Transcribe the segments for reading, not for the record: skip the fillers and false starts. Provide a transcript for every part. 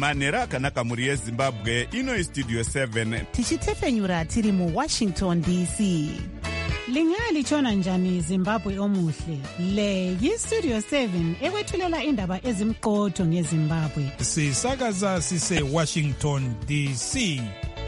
manhero akanaka mhuri yezimbabwe. Ino Studio 7 tichitefenyura tiri muWashington DC. Lingalitshona njani Zimbabwe omuhle? Le yiStudio 7 ekwethulela indaba ezimqotho ngeZimbabwe. Sisakaza sise Washington DC.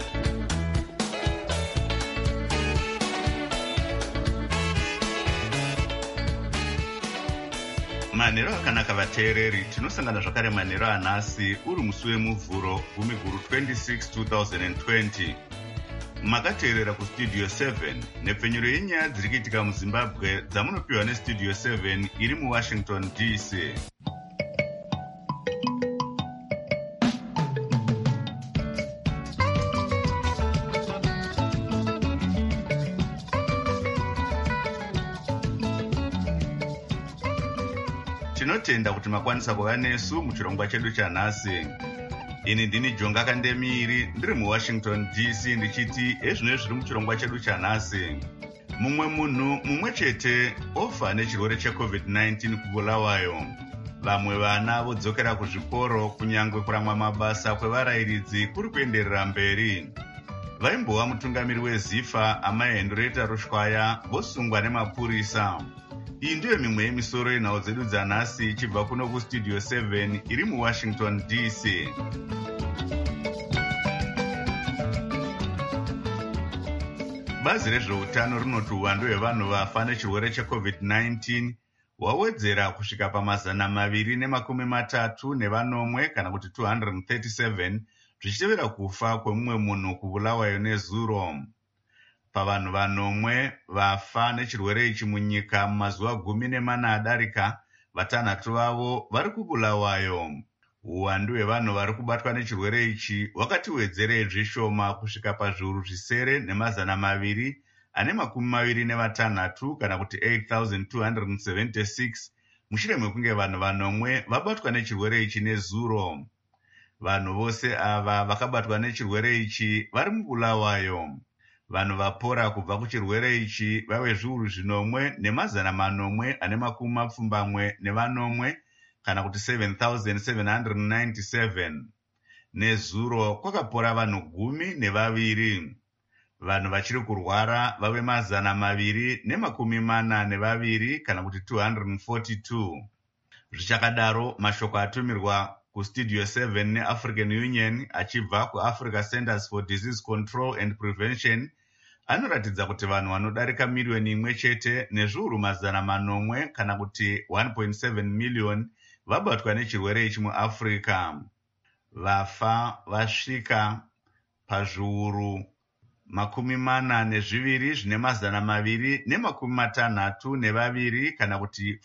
Manhero akanaka vateereri, tinosangana zvakare manhero anhasi uri musi wemuvhuro 26 2020. Makateerera kuStudio 7 nepfenyuro yenyaya dziri kuitika muZimbabwe dzamunopiwa neStudio 7 iri muWashington DC. Tinotenda kuti makwanisa kuva nesu muchirongwa chedu chanhasi. Ini ndini Jonga Kandemiri ndiri muWashington DC ndichiti ezvino zviri muchirongwa chedu chanhasi. Mumwe munhu mumwe chete ofa nechirwere cheCovid-19 kubulawayo. Vamwe vana vodzokera kuzvikoro kunyangwe kuramwa mabasa kwevarayiridzi kuri kuenderera mberi. Vaimbova mutungamiri weZIFA Amai Hendrietta Rushwaya vosungwa nemapurisa. Iyi ndiyo mimwe yemisoro yenhau dzedu dzanhasi ichibva kuno kuStudio 7 iri muWashington DC. Bazi rezveutano rinoti uwandu hwevanhu vafa nechirwere cheCovid-19 hwawedzera kusvika pa230 kana kuti 237 zvichitevera kufa kwemumwe munhu kubulawayo nezuro. Pavanhu vanomwe vafa nechirwere ichi munyika mumazuva 14 adarika, 6 vavo vari kubulawayo. Uwandu hwevanhu vari kubatwa nechirwere ichi hwakati wedzerei zvishoma kusvika pazviuru 926 kana kuti 8,276 mushure mekunge vanhu vanomwe vabatwa nechirwere ichi nezuro. Vanhu vose ava vakabatwa nechirwere ichi vari mubulawayo. Vanhu vapora kubva kuchirwere ichi vave zviuru 1,970 kana kuti 7,797. Nezuro kwakapora vanhu 12. Vanhu vachiri kurwara vave 242 kana kuti 242. Zvichakadaro, mashoko atumirwa kuStudio 7 neAfrican Union achibva kuAfrica Centers for Disease Control and Prevention anoratidza kuti vanhu vanodarika miliyoni imwe chete nezviuru 800 kana kuti 1.7 million vabatwa nechirwere ichi muAfrica. Vafa vasvika pazviuru 42,262 kana kuti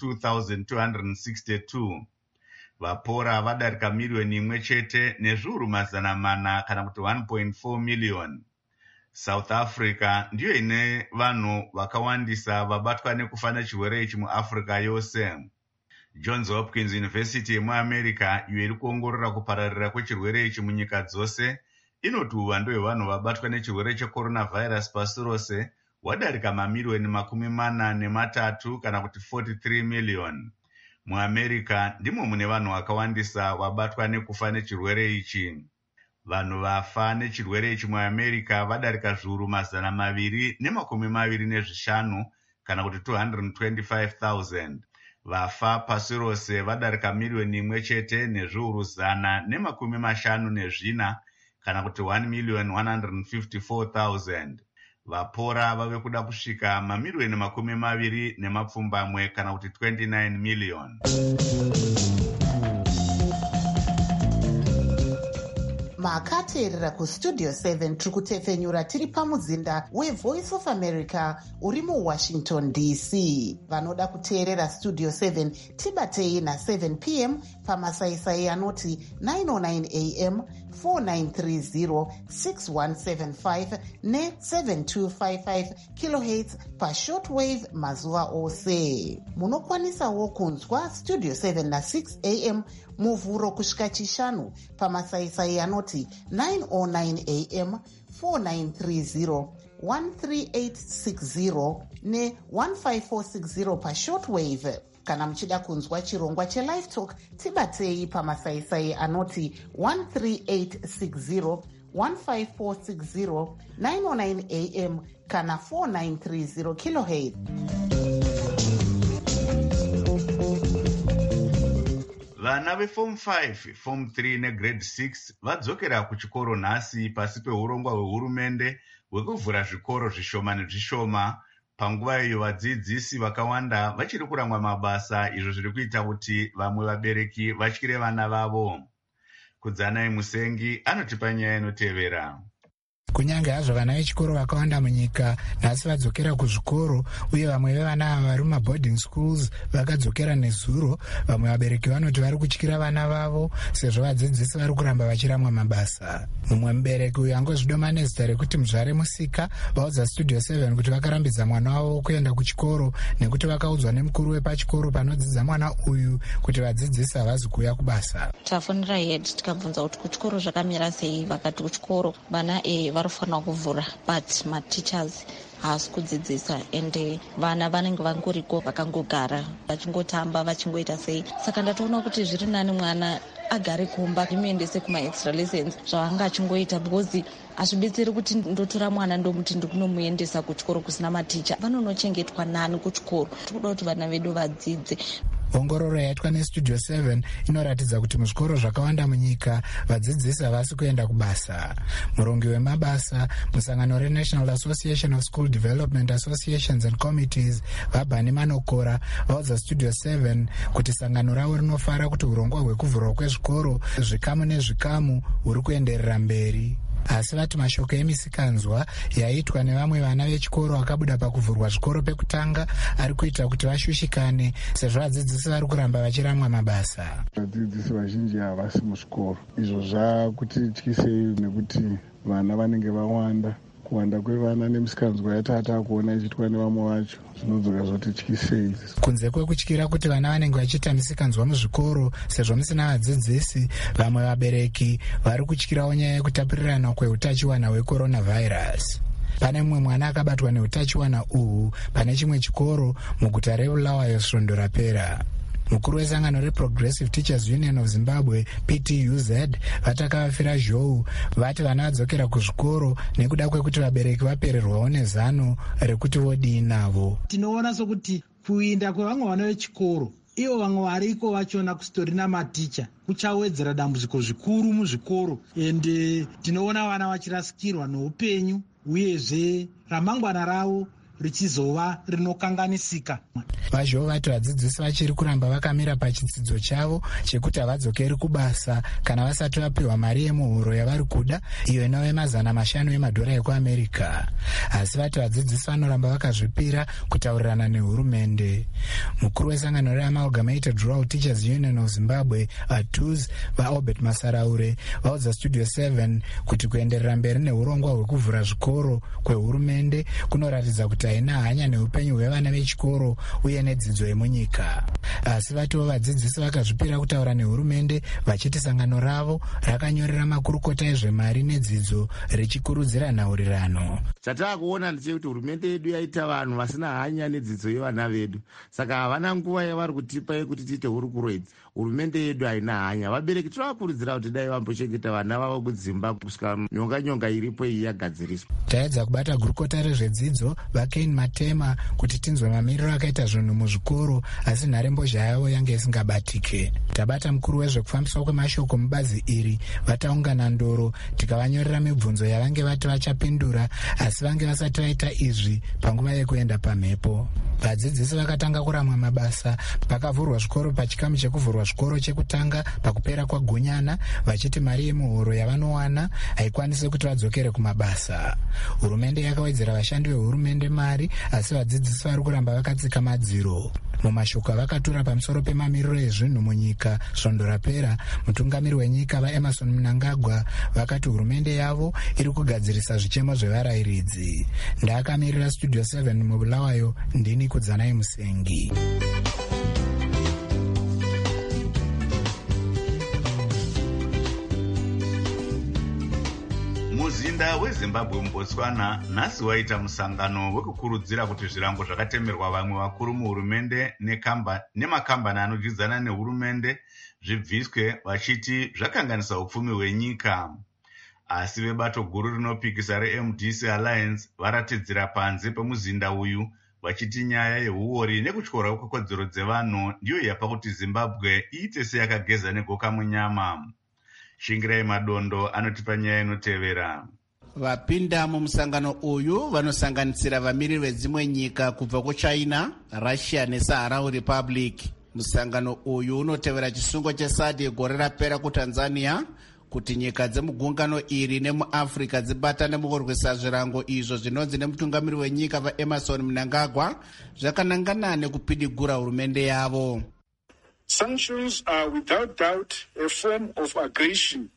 42,262. Vapora vadarika miliyoni imwe chete nezviuru 400 kana kuti 1.4 million. South Africa ndiyo ine vanhu vakawandisa vabatwa nekufa nechirwere ichi muAfrica yose. Johns Hopkins University yemuAmerica iyo iri kuongorora kupararira kwechirwere ichi munyika dzose inoti uwandu hwevanhu vabatwa nechirwere checoronavirus pasi rose hwadarika mamiliyoni 43 kana kuti 43 million. MuAmerica ndimo mune vanhu vakawandisa vabatwa nekufa nechirwere ichi. Vanhu vafa nechirwere ichi muAmerica vadarika zviuru 225 kana kuti 225,000. Vafa pasi rose vadarika miliyoni imwe chete nezviuru 154 kana kuti 1,154,000. Vapora vave kuda kusvika mamiliyoni 20 kana kuti 29 million. Makateerera kuStudio 7 tiri kutefenyura tiri pamuzinda weVoice of America uri muWashington DC. Vanoda kuteerera Studio 7 tibatei na7 p.m. pamasaisai anoti 909 am 4930 6175 ne7255 kHz pashortwave mazuva ose. Munokwanisawo kunzwa Studio 7 na6 am muvhuro kusvika chishanu pamasaisai anoti 909 am 4930 13860 ne15460 pashortwave. Kana muchida kunzwa chirongwa chelive talk, tibatei pamasaisai anoti 13860 15460 909 AM kana 4930 kHz. Vana veform 5, form 3 negrade 6 vadzokera kuchikoro nhasi pasi peurongwa hwehurumende hwekuvhura zvikoro zvishoma nezvishoma. Panguva iyo vadzidzisi vakawanda vachiri kuramwa mabasa, izvo zviri kuita kuti vamwe vabereki vatyire vana vavo. Kudzanai Musengi anotipa nyaya inotevera. Kunyange hazvo vana vechikoro vakawanda munyika nhasi vadzokera kuzvikoro, uye vamwe vevana ava vari mumaboarding schools vakadzokera nezuro, vamwe vabereki vanoti vari kutyira vana vavo sezvo vadzidzisi vari kuramba vachiramwa mabasa. Mumwe mubereki uyu angozvidoma nezita rekuti Muzvare Musika vaudza Studio 7 kuti vakarambidza mwana wavo kuenda kuchikoro nekuti vakaudzwa nemukuru wepachikoro panodzidza mwana uyu kuti vadzidzisi havazi kuuya kubasa. Tafonera head tikabvunza kuti kuchikoro zvakamira sei, vakati kuchikoro vana varifanira kuvhura but mateachers haasi kudzidzisa ende vana vanenge vangoriko vakangogara vachingotamba vachingoita sei. Saka ndatoona kuti zviri nani mwana agare kumba ndimuendese kuma-extra lessons zvavanga achingoita, because hazvibetseri kuti ndotora mwana ndomuti ndikunomuendesa kuchikoro kusina maticha. Vanonochengetwa nani kuchikoro. Tikuda kuti vana vedu vadzidze. Ongororo yaitwa neStudio 7 inoratidza kuti muzvikoro zvakawanda munyika vadzidzisi havasi kuenda kubasa. Murongi wemabasa musangano reNational Association of School Development Associations and Committees Vabhani Manokora vaudza Studio 7 kuti sangano ravo rinofara kuti urongwa hwekuvhurwa kwezvikoro zvikamu nezvikamu huri kuenderera mberi. Asi vati mashoko emisikanzwa yaitwa nevamwe vana vechikoro vakabuda pakuvhurwa zvikoro pekutanga ari kuita kuti vashushikane sezvo vadzidzisi vari kuramba vachiramwa mabasa. Vadzidzisi vazhinji havasi muzvikoro, izvo zvakutityisei nekuti vana vanenge vawanda. Kuwanda kwevana nemisikanzwa yatata kuona ichitwa nevamwe vacho zvinodzoka zvotityisei. Kunze kwekutyira kuti vana vanenge vachiita misikanzwa muzvikoro sezvo musina vadzidzisi, vamwe vabereki vari kutyirawo nyaya yekutapurirana kweutachiwana hwecoronavirus. Pane mumwe mwana akabatwa neutachiwana uhu pane chimwe chikoro muguta reBulawayo svondo rapera. Mukuru wesangano reProgressive Teachers Union of Zimbabwe PTUZ vatakavafira zhou vati vana vadzokera kuzvikoro nekuda kwekuti vabereki vapererwawo nezano rekuti vodii navo. Tinoona sokuti kuinda kwevamwe vana vechikoro ivo vamwe variko vachona kusitorina maticha kuchawedzera dambudziko zvikuru muzvikoro, ende tinoona vana vachirasikirwa neupenyu uyezve ramangwana ravo richizova rinokanganisika. Vazhou vati vadzidzisi vachiri kuramba vakamira pachidzidzo chavo chekuti havadzokeri kubasa kana vasati vapiwa mari yemuhuro yavari kuda, iyo inove $500 emadhora ekuAmerica. Asi vati vadzidzisi vanoramba vakazvipira kutaurirana nehurumende. Mukuru wesangano reAmalgamated Rural Teachers Union of Zimbabwe ATUZ vaAlbert Masaraure vaudza Studio 7 kuti kuenderera mberi neurongwa hwekuvhura zvikoro kwehurumende kunoratidza kuti haina hanya neupenyu hwevana vechikoro uye nedzidzo yemunyika. Asi vatiwo vadzidzisi vakazvipira kutaura nehurumende vachiti sangano ravo rakanyorera makurukota ezvemari nedzidzo richikurudzira nhaurirano. Chataakuona ndechekuti hurumende yedu yaita vanhu vasina hanya nedzidzo yevana vedu, saka havana nguva yavari kutipa yekuti tiite hurukuredzi. Hurumende yedu haina hanya. Vabereki tinovakurudzira kuti dai vambochengeta vana vavo kudzimba kusvika nyonga iripo iyi yagadziriswa. Taedza kubata gurukota rezvedzidzo vaKane Matema kuti tinzwe mamiriro akaita zvinhu muzvikoro, asi nharembozha yavo yange isingabatike. Tabata mukuru wezvekufambiswa kwemashoko mubazi iri vataungana ndoro tikavanyorera mibvunzo yavange vati vachapindura, asi vange vasati vaita izvi panguva yekuenda pamhepo. Vadzidzisi vakatanga kuramwa mabasa pakavhurwa zvikoro pachikamu chekuvhurwa zvikoro chekutanga pakupera kwaGunyana, vachiti mari yemuhuro yavanowana haikwanisi kuti vadzokere kumabasa. Hurumende yakawedzera vashandi vehurumende mari, asi vadzidzisi vari kuramba vakatsika madziro. Mumashoko avakatura pamusoro pemamiriro ezvinhu munyika svondo rapera, mutungamiri wenyika vaEmerson Mnangagwa vakati hurumende yavo iri kugadzirisa zvichemo zvevarayiridzi. Ndakamirira Studio 7 muBulawayo, ndini Kudzanai Musengi. Muziya Mupinda weZimbabwe muBotswana nhasi waita musangano wekukurudzira kuti zvirango zvakatemerwa vamwe vakuru muhurumende nemakambani anodyidzana nehurumende zvibviswe, vachiti zvakanganisa upfumi hwenyika. Asi vebato guru rinopikisa reMDC Alliance varatidzira panze pemuzinda uyu, vachiti nyaya yehuori nekutyorwa kwekodzero dzevanhu ndiyo yapa kuti Zimbabwe iite seyakageza negoka munyama. Shingirai Madondo anotipa nyaya inotevera. Vapinda mumusangano uyu vanosanganisira vamiriri vedzimwe nyika kubva kuChina, Russia neSaharaui Republic. Musangano uyu unotevera chisungo cheSADC gore rapera kuTanzania kuti nyika dzemugungano iri nemuAfrica dzibatane mukurwisa zvirango izvo zvinonzi nemutungamiri wenyika vaEmerson Mnangagwa zvakanangana nekupidigura hurumende yavo. Sanctions are without doubt a form of aggression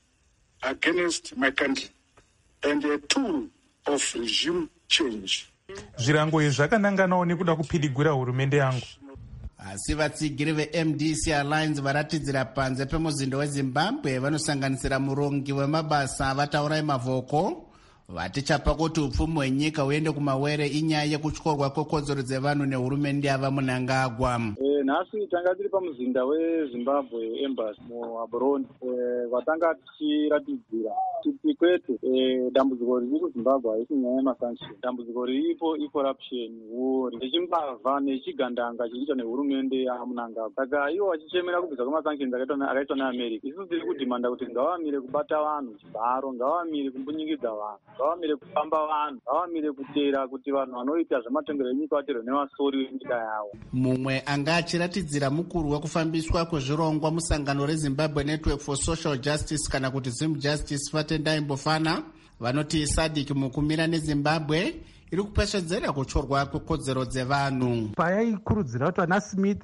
against my country and a tool of regime change. Zvirango izvi zvakananganawo nekuda kupidigura hurumende yangu. Asi vatsigiri veMDC Alliance varatidzira panze pemuzinda weZimbabwe vanosanganisira murongi wemabasa vataurai mavhoko vati chapa kuti upfumi hwenyika huende kumawere inyaya yekutyorwa kwekodzero dzevanhu nehurumende yava Mnangagwa. Nhasi tanga tiri pamuzinda weZimbabwe Embassy muHaburoni vatanga tichiratidzira kuti kwete dambudziko riri kuZimbabwe haisi nyaya yemasanction. Dambudziko riripo icorruption, war, nechimbavha nechigandanga chiriita nehurumende yaMnangagwa. Saka ivo vachichemera kubvisa kwemasanctions akaitwa neAmerica. Isu tiri kudhimanda kuti ngavamire kubata vanhu chibharo, ngavamire kumbunyikidza vanhu, ngavamire kufamba vanhu, ngavamire kutera kuti vanhu vanoita zvematengero enyika vaterwe nevasori venyika yavo. Mumwe anga achiratidzira mukuru wekufambiswa kwezvirongwa musangano reZimbabwe Network for Social Justice kana kuti Zim Justice Vatendai Mbofana vanoti SADC mukumira neZimbabwe iri kupeshedzera kutyorwa kwekodzero dzevanhu. Payaikurudzira kuti vana Smith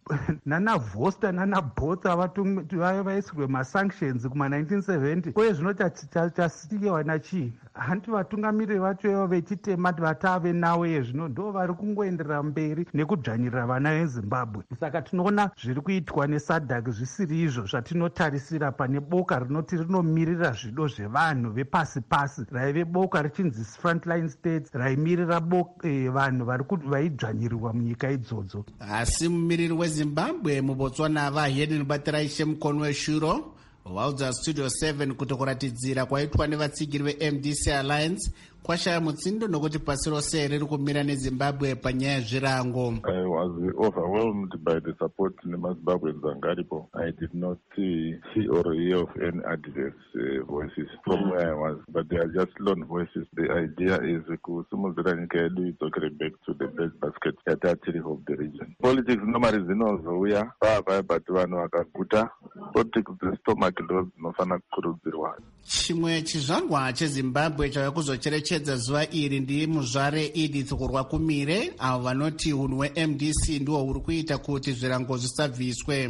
nana Voster nana Botha vaisirwe masanctions kuma1970 uye zvinoti chasikiwa nachii hanti vatungamiriri vacho ivo vechitema vatave nawo yezvino ndo vari kungoenderera mberi nekudzvanyirira vana veZimbabwe. Saka tinoona zviri kuitwa neSADC zvisiri izvo zvatinotarisira pane boka rinoti rinomirira zvido zvevanhu vepasi pasi raive boka richinzi Frontline States raimirira vanhu vaidzvanyirirwa munyika idzodzo. Asi mumiriri weZimbabwe muBotswana vaHeden Batiraishe mukono weshuro vaudza Studio 7 kuti kuratidzira kwaitwa nevatsigiri veMDC Alliance kwashaya mutsindo nokuti pasi rose riri kumira neZimbabwe panyaya zvirango. I was overwhelmed by the support nemaZimbabweans angaripo. I did not see or hear of any adverse voices from where I was, but they are just lone voices. The idea is kusimudzira nyika yedu idzokere back to the bread basket yatatiri of the region. Politics normally dzinozouya pavaya but vanhu vakaguta politics dzestomach ndo dzinofana kukurudzirwa. Chimwe chizvarwa cheZimbabwe chauya kuzocherechedza zuva iri ndi muzvare Edith Kurwakumire avo vanoti hunhu hweMDC ndiwo huri kuita kuti zvirango zvisabviswe.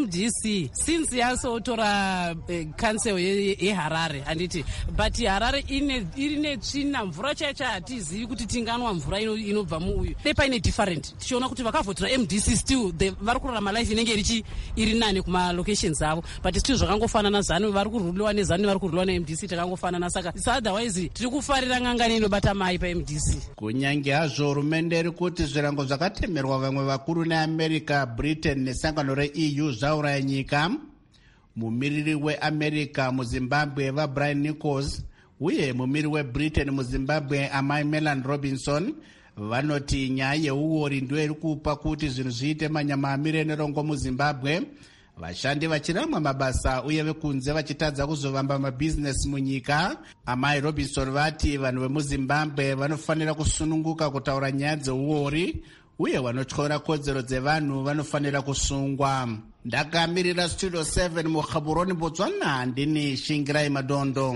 MDC since yasotora council yeHarare handiti but Harare iri netsvina mvura chaicho hatizivi kuti tinganwa mvura inobva muuyu. Dei paine different tichiona kuti vakavhotera MDC still vari kurarama life inenge iri nane kuma locations avo but still zvakangofanana ZANU vari kuruliwa neZANU vari kuruliwa neMDC takangofanana saka otherwise tiri kufarira ngangani inobata mai paMDC. Kunyange hazvo hurumende iri kuti zvirango zvakatemerwa vamwe vakuru neAmerica, Britain nesangano reEU zvauraya nyika, mumiriri weAmerica muZimbabwe vaBrian Nichols uye mumiriri weBritain muZimbabwe amai Melan Robinson vanoti nyaya yeuori ndiyo iri kupa kuti zvinhu zviite manyama amire nerongo muZimbabwe, vashandi vachiramwa mabasa uye vekunze vachitadza kuzovamba mabhizinesi munyika. Amai Robinson vati vanhu vemuZimbabwe vanofanira kusununguka kutaura nyaya dzeuori uye vanotyora kodzero dzevanhu vanofanira kusungwa. Ndakamirira Studio 7 muHaburoni Botswana ndini Shingirai Madondo.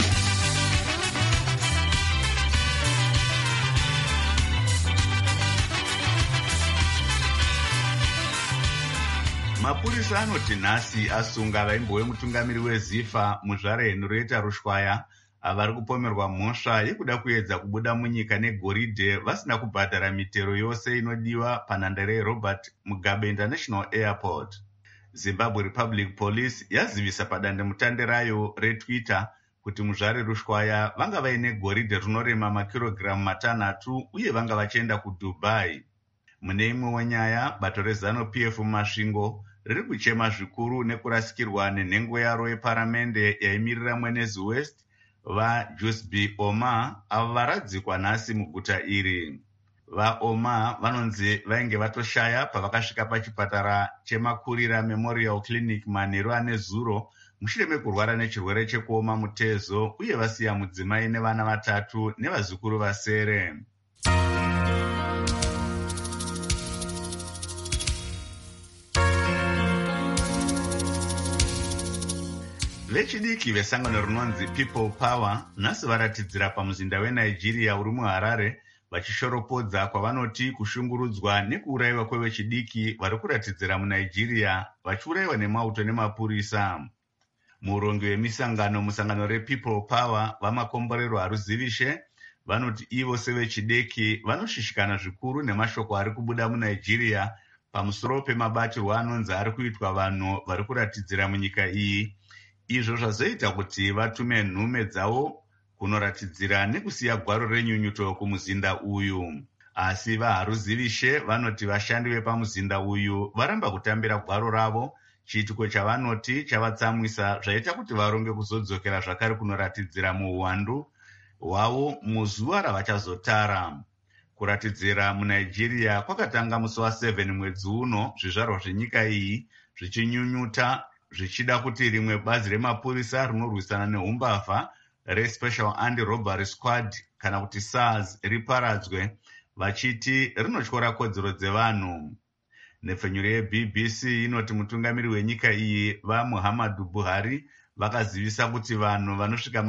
Mapurisa anoti nhasi asunga vaimbove mutungamiri weZIFA muzvare Henrietta Rushwaya avari kupomerwa mhosva yekuda kuedza kubuda munyika negoridhe vasina kubhadhara mitero yose inodiwa panhandare yeRobert Mugabe International Airport. Zimbabwe Republic Police yazivisa padandemutande rayo reTwitter kuti muzvare rushwaya vanga vaine goridhe rinorema makirogiramu 6 uye vanga vachienda kuDubai. Mune imwe wenyaya, bato reZANU-PF mumasvingo riri kuchema zvikuru nekurasikirwa nenhengo yaro yeparamende yaimirira Mwenezi West vaJusby Omar avo varadzikwa nhasi muguta iri. VaOmar vanonzi vainge vatoshaya pavakasvika pachipatara cheMakurira Memorial Clinic manheru ane zuro mushure mekurwara nechirwere chekuoma mutezo uye vasiya mudzimai nevana 3 nevazukuru vasere. Vechidiki vesangano rinonzi People Power nhasi varatidzira pamuzinda weNigeria uri muHarare vachishoropodza kwavanoti kushungurudzwa nekuurayiwa kwevechidiki vari kuratidzira muNigeria vachiurayiwa nemauto nemapurisa. Murongi wemisangano musangano rePeople Power vamakomborero haruzivishe vanoti ivo sevechidiki vanoshishikana zvikuru nemashoko ari kubuda muNigeria pamusoro pemabatirwo anonzi ari kuitwa vanhu vari kuratidzira munyika iyi, izvo zvazoita kuti vatume nhume dzavo kunoratidzira nekusiya gwaro renyunyuto kumuzinda uyu. Asi vaharuzivishe vanoti vashandi vepamuzinda uyu varamba kutambira gwaro ravo, chiitiko chavanoti chavatsamwisa zvaita kuti varonge kuzodzokera zvakare kunoratidzira muuwandu hwavo muzuva ravachazotara. Kuratidzira muNigeria kwakatanga musi wa7 mwedzi uno zvizvarwa zvenyika iyi zvichinyunyuta zvichida kuti rimwe bazi remapurisa rinorwisana neumbavha reSpecial Anti-Robbery Squad kana kuti SARS riparadzwe vachiti rinotyora kodzero dzevanhu. Nepfenyuro yeBBC inoti mutungamiri wenyika iyi vaMuhammadu Buhari vakazivisa kuti vanhu vanosvika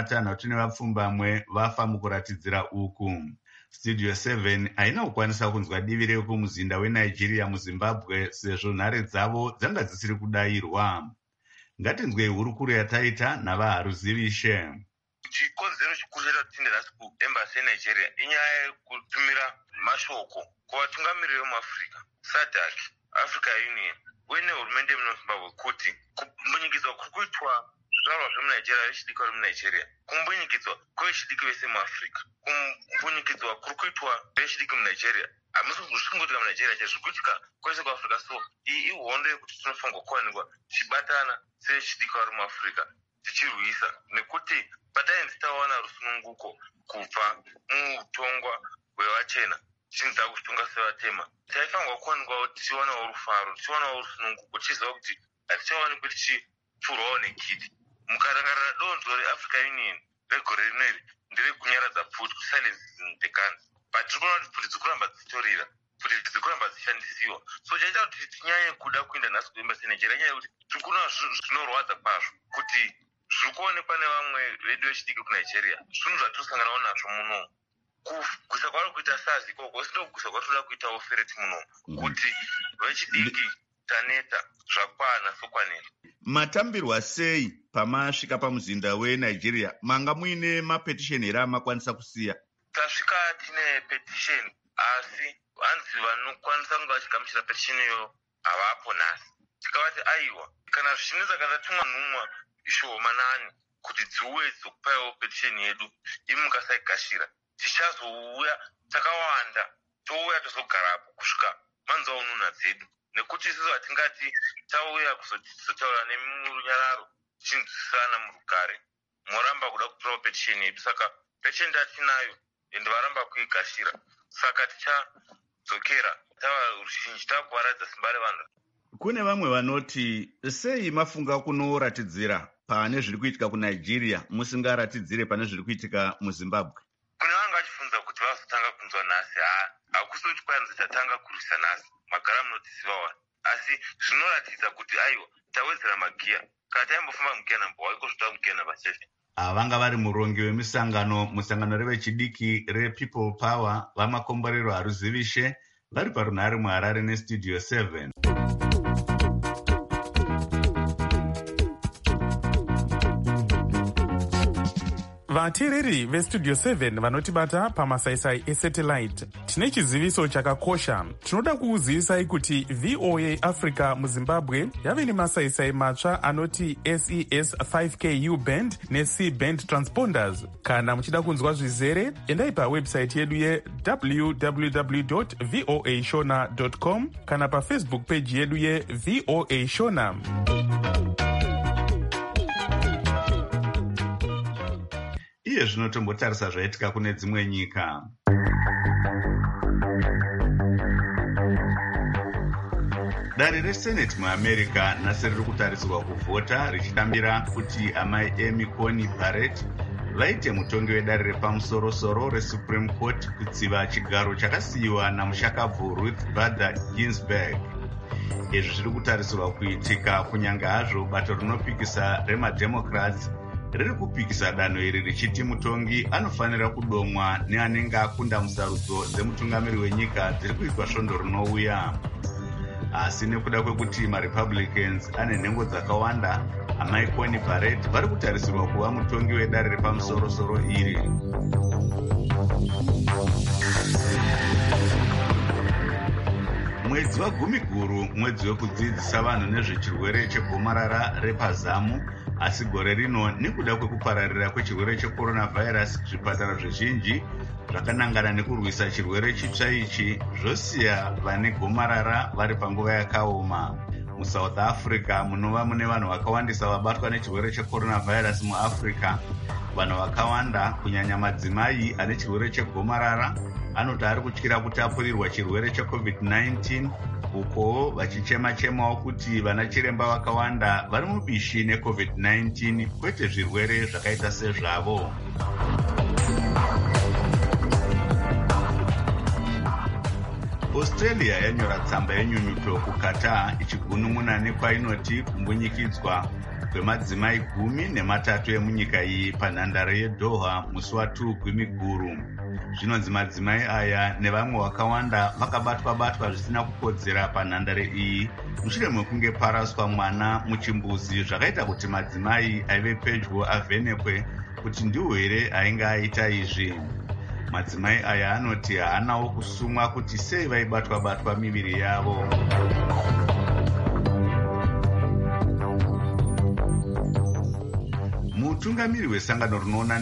60 vafa mukuratidzira uku. Studio 7 haina kukwanisa kunzwa divi rekumuzinda weNigeria muZimbabwe sezvo nhare dzavo dzanga dzisiri kudayirwa. Ngatinzwei hurukuro yataita navaharuzivishe. Chikonzero chikuru chatinde nhasi kuembassy yeNigeria inyaya yekutumira mashoko kuvatungamiriri vemuAfrica, SADC, Africa Union uye nehurumende yemuZimbabwe kuti kumbunyikidzwa kuri kuitwa zvizvarwa zvemuNigeria vechidiki vari muNigeria, kumbunyikidzwa kwevechidiki vese muAfrica, kumbunyikidzwa kuri kuitwa vechidiki muNigeria hamusi zvisingoitika muNigeria chezviri kuitika kwese kuAfrica. So iyi ihondo yekuti tinofanirwa kuwanikwa tichibatana sevechidiki vari muAfrica tichirwisa, nekuti patainzi tawana rusununguko kubva muutongwa hwevachena tichinza kutonga sevatema, taifanirwa kuwanikwawo tichiwanawo rufaro, tichiwanawo rusununguko, tichiziva kuti hatichawanikwi tichipfurwawo negidi. Mukarangarira donzvo reAfrica Union regore rineri nderekunyaradza pfuti, silence the guns, but tiri kuona kuti pfuti dzikuramba dzichitorira, pfuti dzikuramba dzichishandisiwa. So chaita kuti tinyanye kuda kuenda nhasi kuembassy yeNigeria nyaya yekuti tiri kuona zvinorwadza kwazvo kuti zviri kuonekwa nevamwe vedu vechidiki kuNigeria zvinhu zvatirosanganawo nazvo muno. Kugwisa kwari kuita SARS ikoko sindokugwisa kwatinoda kuitawo fereti muno, kuti vechidiki taneta zvakwana sokwanera. Matambirwa sei pamasvika pamuzinda weNigeria? Manga muine mapetisheni here amakwanisa kusiya? Tasvika tine petisheni, asi hanzi vanokwanisa kunge vachigamuchira petisheni iyo havapo nhasi. Tikavati aiwa, kana zvichinetsa kana tatumwa nhumwa ishomanani kuti dziuye dzokupaiwo petisheni yedu, imi mukasaigashira tichazouya takawanda, touya tozogarapo kusvika manzwa ununha dzedu, nekuti isusu hatingati tauya kuzotaura nemurunyararo tichinzwisana murugare, moramba kuda kutorawo petisheni yedu. Saka petisheni tatinayo ende varamba kuigashira, saka tichadzokera tava ruzhinji takuvaradza simba revanhu. Kune vamwe vanoti sei mafunga kunoratidzira pane zviri kuitika kuNigeria musingaratidzire pane zviri kuitika muZimbabwe? Kune vanga vachifunza kuti vazotanga kunzwa nhasi, hakusi kuti kwanzi tatanga kurwisa nhasi, magara munotiziva wani, asi zvinoratidza kuti aiwa tawedzera magiya, kana taimbofamba mugiya namba waiko zvotava mugiya namba 7. Vanga vari murongi wemisangano musangano revechidiki rePeople Power vamakomborero haruzivishe vari parunhare muHarare neStudio 7. vateereri vestudio 7 vanotibata pamasaisai esatellite, tine chiziviso chakakosha. Tinoda kuuzivisai kuti VOA Africa muZimbabwe yave nemasaisai matsva anoti SES 5K U-band neC-band transponders. Kana muchida kunzwa zvizere, endai pawebsite yedu ye-www.voashona.com kana pafacebook page yedu ye-VOA Shona. Iye zvino tombotarisa zvaitika kune dzimwe nyika. Dare resenate muAmerica nhasi riri kutarisirwa kuvhota richitambira kuti amai Amy Coney Barrett vaite mutongi wedare repamusoro-soro reSupreme Court kutsiva chigaro chakasiyiwa namushakabvu Ruth Bader Ginsburg. Izvi zviri kutarisirwa kuitika kunyange hazvo bato rinopikisa remademocrats riri kupikisa danho iri richiti mutongi anofanira kudomwa neanenge akunda musarudzo dzemutungamiri wenyika dziri kuitwa svondo rinouya. Asi nekuda kwekuti maRepublicans ane nhengo dzakawanda, amai Coney Barrett vari kutarisirwa kuva mutongi wedare repamusoro-soro iri. Mwedzi wa10 mwedzi wekudzidzisa vanhu nezvechirwere chegomarara repazamu, asi gore rino nekuda kwekupararira kwechirwere checoronavirus zvipatara zvizhinji zvakanangana nekurwisa chirwere chitsva ichi zvosiya vane gomarara vari panguva yakaoma. MuSouth Africa munova mune vanhu vakawandisa vabatwa nechirwere checoronavirus muAfrica. Vanhu vakawanda kunyanya madzimai ane chirwere chegomarara anoti ari kutyira kutapurirwa chirwere cheCovid-19, uko vachichema-chemawo kuti vana chiremba vakawanda vari mubishi neCovid-19 kwete zvirwere zvakaita sezvavo. Australia yanyora tsamba yenyunyuto kuKatar ichigunun'una nekwainoti kumbunyikidzwa kwemadzimai 13 emunyika iyi panhandare yeDoha musi wa2 gwimiguru. Zvinonzi madzimai aya nevamwe vakawanda vakabatwa zvisina kukodzera panhandare iyi mushure mekunge paraswa mwana muchimbuzi, zvakaita kuti madzimai aive pedyo avhenekwe kuti ndiwo here ainge aita izvi. Madzimai aya anoti haanawo kusumwa kuti sei vaibatwa miviri yavo. Mutungamiri wesangano rinoona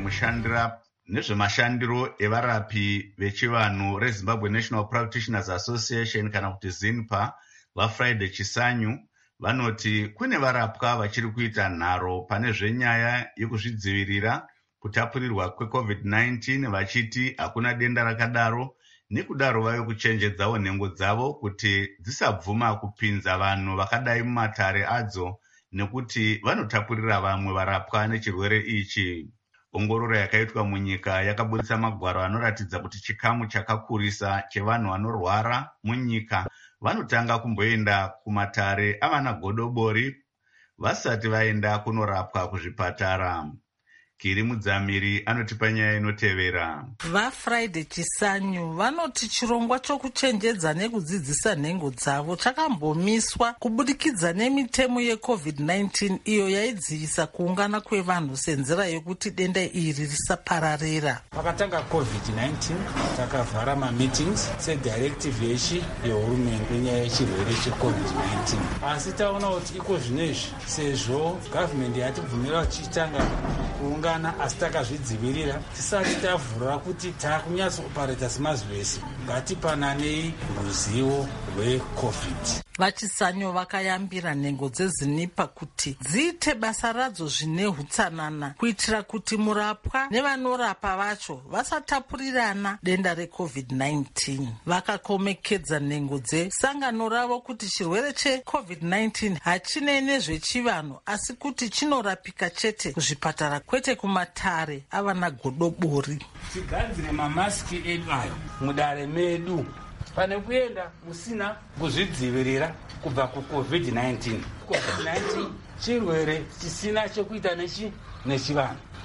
nezvemashandiro evarapi vechivanhu reZimbabwe National Practitioners Association kana kuti ZINPA vaFriday Chisanyu vanoti kune varapwa vachiri kuita nharo pane zvenyaya yekuzvidzivirira kutapurirwa kweCovid-19 vachiti hakuna denda rakadaro, nekudaro vave kuchenjedzawo nhengo dzavo kuti dzisabvuma kupinza vanhu vakadai mumatare adzo nekuti vanotapurira vamwe varapwa nechirwere ichi. Ongororo yakaitwa munyika yakabudisa magwaro anoratidza kuti chikamu chakakurisa chevanhu vanorwara munyika vanotanga kumboenda kumatare avana godobori vasati vaenda kunorapwa kuzvipatara. Kiri Mudzamiri anotipa nyaya inotevera. VaFriday Chisanyu vanoti chirongwa chokuchenjedza nekudzidzisa nhengo dzavo chakambomiswa kubudikidza nemitemo yeCovid-19 iyo yaidzivisa kuungana kwevanhu senzira yokuti denda iri risapararira. Pakatanga COVID-19 takavhara mameetings sedirective yechi yehurumende yenyaya yechirwere cheCovid-19. Asi taona kuti iko zvinezvi sezvo gavhmendi yatibvumira tichitanga kuungana asi takazvidzivirira tisati tavhura kuti takunyatsopareta semazivesi, ngatipananei ruzivo rweCovid. Vachisanyo vakayambira nhengo dzeZINPA kuti dziite basa radzo zvine utsanana kuitira kuti murapwa nevanorapa vacho vasatapurirana denda reCovid-19. Vakakomekedza nhengo dzesangano ravo kuti chirwere cheCovid-19 hachinei nezvechivanhu asi kuti chinorapika chete kuzvipatara kwete kumatare avana godobori. Tigadzire mamasiki edu ayo mudare medu pane kuenda usina kuzvidzivirira kubva kuCovid-19. COVID-19 chirwere chisina chekuita nechivanhu.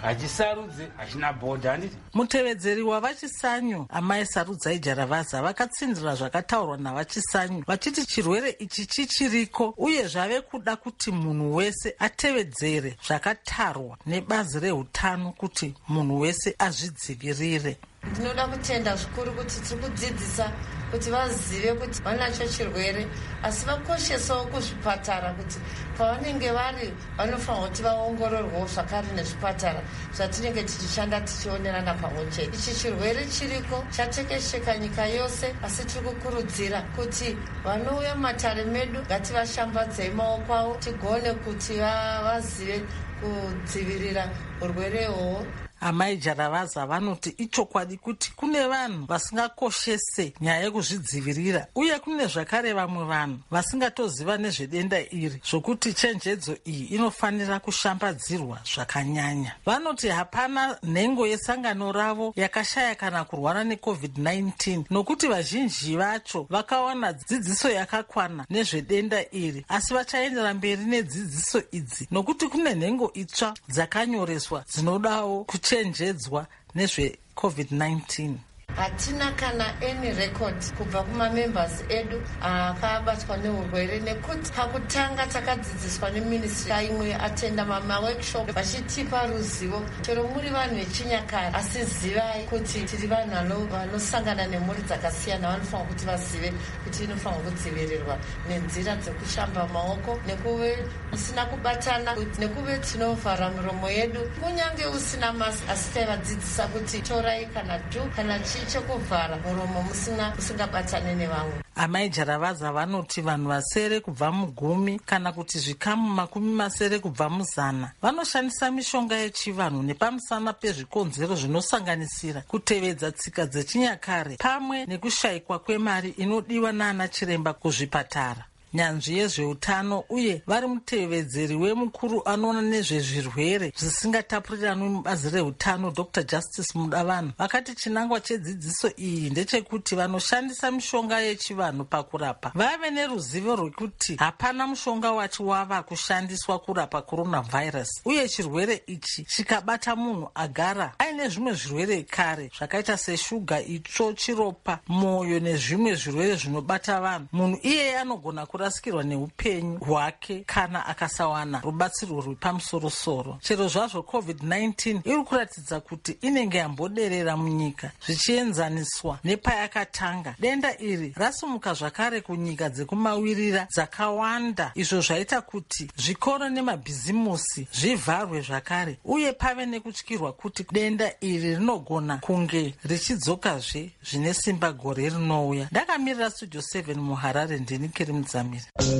hachisarudze hachina bhodha handiti. Mutevedzeri wavachisanyu amai Sarudzai Jaravaza vakatsindira zvakataurwa navachisanyu vachiti chirwere ichi chichiriko uye zvave kuda kuti munhu wese atevedzere zvakatarwa nebazi reutano kuti munhu wese azvidzivirire. Ndinoda kutenda zvikuru kuti tiri kudzidzisa kuti vazive kuti vanacho chirwere, asi vakoshesawo kuzvipatara kuti pavanenge vari vanofanira kuti vaongororwewo zvakare nezvipatara zvatinenge tichishanda tichionerana pamwe chete. Ichi chirwere chiriko chatekesheka nyika yose, asi tiri kukurudzira kuti vanouya mumatare medu ngativashambadzei maoko avo tigone kuti vazive kudzivirira urwere ihwohwo. Amai Jaravaza vanoti ichokwadi kuti kune vanhu vasingakoshese nyaya yekuzvidzivirira uye kune zvakare vamwe vanhu vasingatoziva nezvedenda iri, zvokuti chenjedzo iyi inofanira kushambadzirwa zvakanyanya. Vanoti hapana nhengo yesangano ravo yakashaya kana kurwara neCovid-19 nokuti vazhinji vacho vakawana dzidziso yakakwana nezvedenda iri, asi vachaendera mberi nedzidziso idzi nokuti kune nhengo itsva dzakanyoreswa dzinodawo kuchenjedzwa nezveCovid-19. Hatina kana any record kubva kumamembers edu akabatwa neurwere, nekuti pakutanga takadzidziswa neministry imwe atenda maworkshop vachitipa ruzivo. Chero muri vanhu vechinyakare, asi zivai kuti tiri vanhu vanosangana nemhuri dzakasiyana, vanofanira kuti vazive kuti inofanira kudzivirirwa nenzira dzekushamba maoko, nekuve usina kubatana, nekuve tinovhara miromo yedu kunyange usina masi, asi taivadzidzisa kuti torai kana kana chekuvhara muromo musingabatane nevamwe. Amai Jaravaza vanoti vanhu vasere kubva mugumi kana kuti zvikamu 10 kubva muzana vanoshandisa mishonga yechivanhu nepamusana pezvikonzero zvinosanganisira kutevedza tsika dzechinyakare pamwe nekushayikwa kwemari inodiwa naana chiremba kuzvipatara. Nyanzvi yezveutano uye vari mutevedzeri wemukuru anoona nezvezvirwere zvisingatapurirani mubazi reutano Dr. Justice Mudavanhu vakati chinangwa chedzidziso iyi ndechekuti vanoshandisa mishonga yechivanhu pakurapa vave neruzivo rwekuti hapana mushonga wacho wava kushandiswa kurapa coronavirus, uye chirwere ichi chikabata munhu agara aine zvimwe zvirwere kare zvakaita seshuga, itsvo, chiropa, mwoyo nezvimwe zvirwere zvinobata vanhu, munhu iyeye anogona kurasikirwa neupenyu hwake kana akasawana rubatsiro rwepamusoro-soro. Chero zvazvo COVID-19 iri kuratidza kuti inenge yamboderera munyika zvichienzaniswa nepayakatanga. Denda iri rasimuka zvakare kunyika dzekumawirira dzakawanda, izvo zvaita kuti zvikoro nemabhizimusi zvivharwe zvakare uye pave nekutyirwa kuti denda iri rinogona kunge richidzokazve zvine simba gore rinouya. Ndakamirira Studio 7 muHarare, ndini Keri Mudzamiri.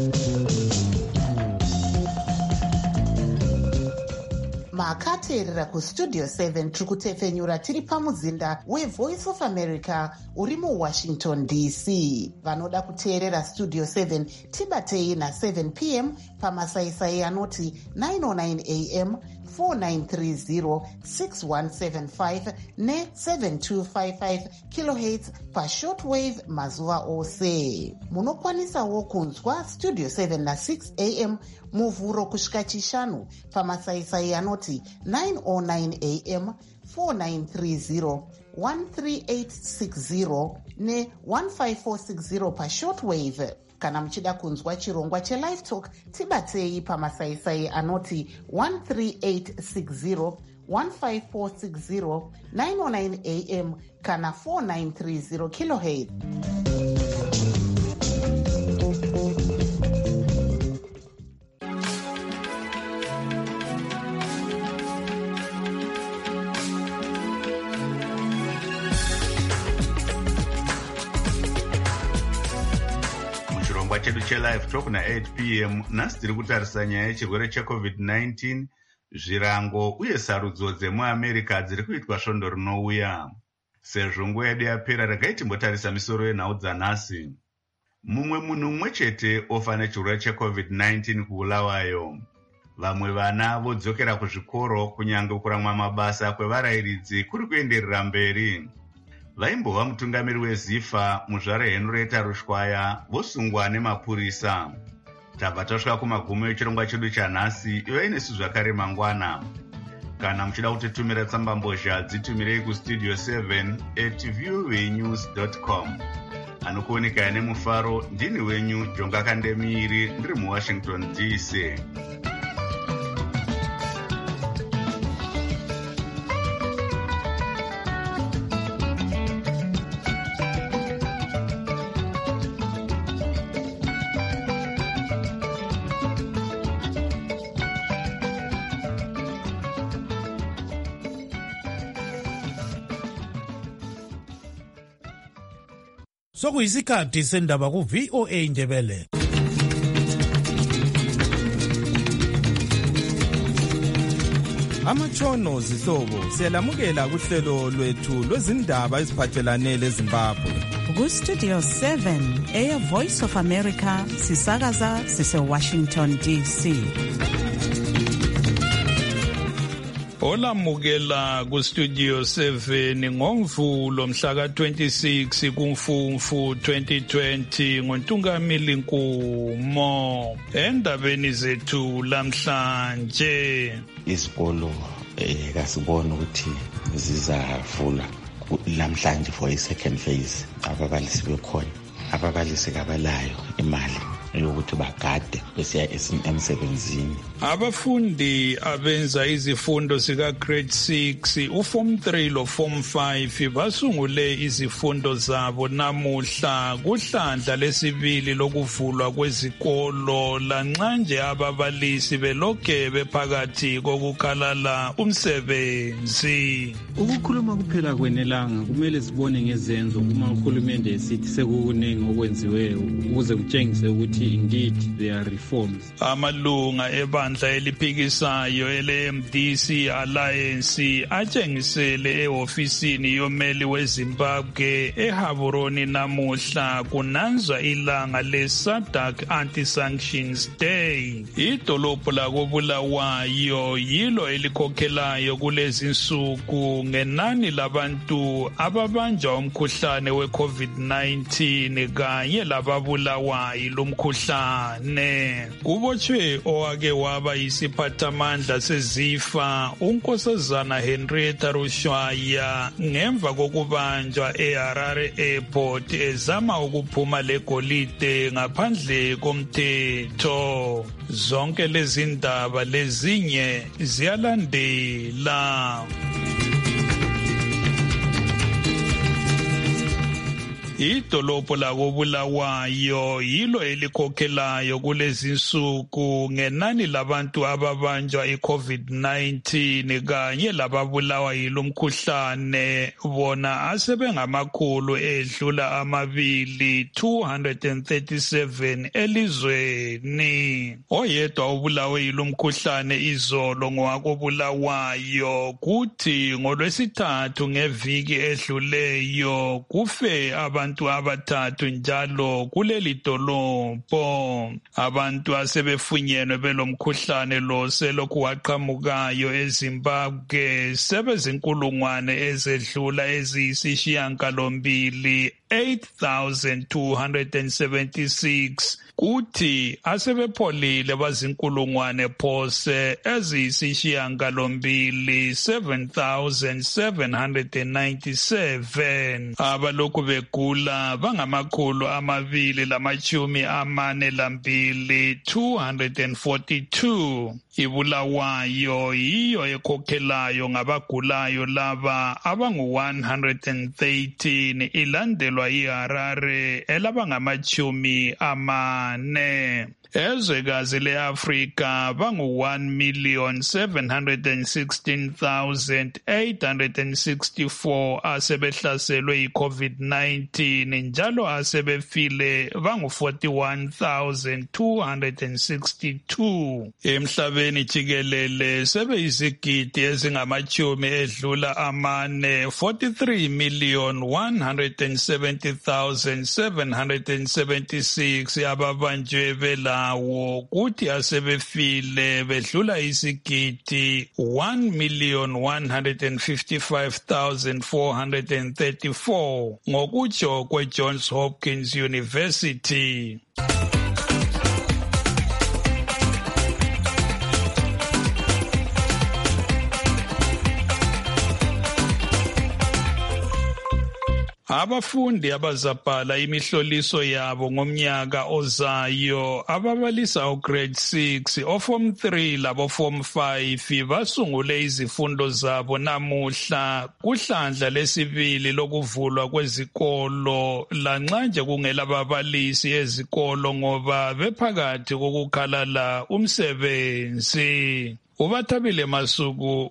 makateerera kustudio 7 tiri kutefenyura tiri pamuzinda weVoice of America uri muWashington DC. Vanoda kuteerera studio 7 tibatei na7 p.m. pamasaisai anoti 909 am 4930 6175 ne7255 kilohertz pashortwave mazuva ose. Munokwanisawo kunzwa studio 7 na6 am muvhuro kusvika chishanu pamasaisai anoti 909 am 4930 13860 ne15460 pashortwave. Kana muchida kunzwa chirongwa chelive talk tibatei pamasaisai anoti 13860 15460 909 am kana 4930 kilohertz. chedu chelive talk na8 p.m. nhasi tiri kutarisa nyaya yechirwere cheCovid-19, zvirango uye sarudzo dzemuamerica dziri kuitwa svondo rinouya. Sezvo nguva yedu yapera, regai timbotarisa misoro yenhau dzanhasi. Mumwe munhu mumwe chete ofa nechirwere cheCovid-19 kuulawayo. Vamwe vana vodzokera kuzvikoro kunyange kuramwa mabasa kwevarayiridzi kuri kuenderera mberi. Vaimbova mutungamiri weZIFA muzvare Henrietta Rushwaya vosungwa nemapurisa. Tabva tasvika kumagumo echirongwa chedu chanhasi, ivai nesu zvakare mangwana. Kana muchida kutitumira tsambambozha dzitumirei kustudio 7@voanews.com. Anokuoneka nemufaro ndini wenyu Jonga Kandemiri ndiri muWashington DC. Sokuyisikhathi sendaba ku-VOA Indebele. Amatshono zihlobo siyalamukela kuhlelo lwethu lwezindaba eziphathelane leZimbabwe. Ku-Studio 7 Air Voice of America sisakaza sise-Washington DC. Olamukela ku-Studio 7 ngoMvulo mhla ka-26 kuMfumfu 2020 ngoNtungamili Nkumo. Endabeni zethu lamhlanje, isikolo kasibona ukuthi zizavula lamhlanje for i-second phase. Ababalisi bekhona, ababalisi kabalayo imali yokuthi bagade besiya emsebenzini. Abafundi abenza izifundo sika grade 6 uform 3 lo form 5 basungule izifundo zabo namuhla kuhlandla lesibili lokuvulwa kwezikolo, lanxanje ababalisi belokhe bephakathi kokukhalala umsebenzi. Ukukhuluma kuphela kwenelanga, kumele sibone ngezenzo uma uhulumende esithi sekukuningi okwenziweyo ukuze kutshengise ukuthi indeed there are reforms. Amalunga ebandla eliphikisayo ele-MDC Alliance atshengisele ehofisini yomeli weZimbabwe eHaburoni namuhla kunanzwa ilanga le-SADC Anti-Sanctions Day. Idolobho lakoBulawayo yilo elikhokhelayo kulezi nsuku ngenani labantu ababanjwa umkhuhlane we-COVID-19 kanye lababulawa yilomkhuhlane. Kubotshwe owake waba yisiphathamandla sezifa uNkosazana Henrietta Rushwaya ngemva kokubanjwa eHarare Airport ezama ukuphuma legolide ngaphandle komthetho. Zonke lezi ndaba lezinye ziyalandela. Idolobho lakoBulawayo yilo elikhokhelayo kulezi nsuku ngenani labantu ababanjwa i-COVID-19 kanye lababulawa yilomkhuhlane, bona asebengamakhulu edlula 237 elizweni. Oyedwa ubulawe yilomkhuhlane izolo ngowakoBulawayo, kuthi ngolwesithathu ngeviki edluleyo kufe abantu abathathu njalo kuleli dolobho. Abantu asebefunyenwe belomkhuhlane lo selokhu waqhamukayo eZimbabwe sebezinkulungwane ezedlula eziyisishiyagalombili 8,276, kuthi asebepholile bazinkulungwane phose eziyisishiyagalombili 7,797. Abalokhu begula bangamakhulu 242 242. iBulawayo yiyo ekhokhelayo ngabagulayo laba abangu-113, ilandelwa iHarare elabangama-40. Ezwekazi le-Afrika bangu-1,716,864 asebehlaselwe yi-COVID-19 njalo asebefile bangu-41,262. Emhlabeni jikelele sebeyizigidi ezingamachumi edlula 43,170,776 ababanjwe belawo, kuthi asebefile bedlula isigidi 1,155,434 ngokutsho kweJohns Hopkins University. Abafundi abazabhala imihloliso yabo ngomnyaka ozayo ababalisa grade 6 oform 3 labo form 5 basungule izifundo zabo namuhla kuhlandla lesibili lokuvulwa kwezikolo lanxa nje kungela babalisi ezikolo ngoba bephakathi kokukhalala umsebenzi. Ubathabile Masuku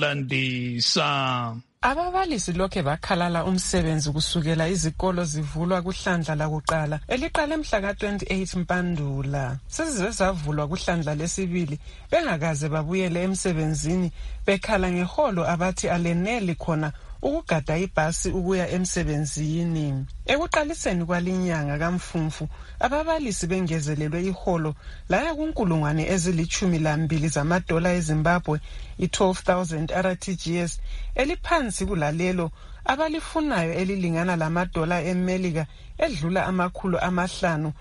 uyalandisa. Ababalisi lokhe bakhalala umsebenzi kusukela izikolo zivulwa kuhlandla lakuqala eliqale mhla ka-28 Mpandula. Sezize zavulwa kuhlandla lesibili bengakaze babuyele emsebenzini bekhala ngeholo abathi aleneli khona ukugada ibhasi ukuya emsebenzini. Ekuqaliseni kwalinyanga kaMfumfu ababalisi bengezelelwe iholo laya kunkulungwane ezili-12 zamadola eZimbabwe, i-12,000 RTGS, eliphansi kulalelo abalifunayo elilingana lamadola eMelika edlula $500,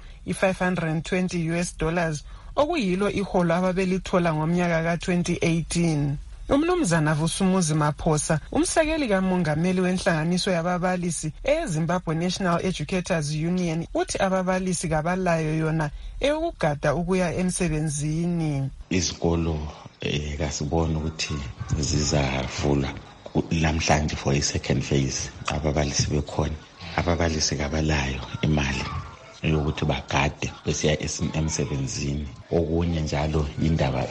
i-520 US dollars, okuyilo iholo ababelithola ngomnyaka ka-2018. Umnumzana Vusumuzi Maphosa, umsekeli kamongameli wenhlanganiso yababalisi eZimbabwe National Educators Union, uthi ababalisi kabalayo yona eyokugada ukuya emsebenzini. Izikolo kasibona ukuthi zizavulwa namhlanje for i-second phase. Ababalisi bekhona, ababalisi kabalayo imali yokuthi bagade besiya emsebenzini. Okunye njalo indaba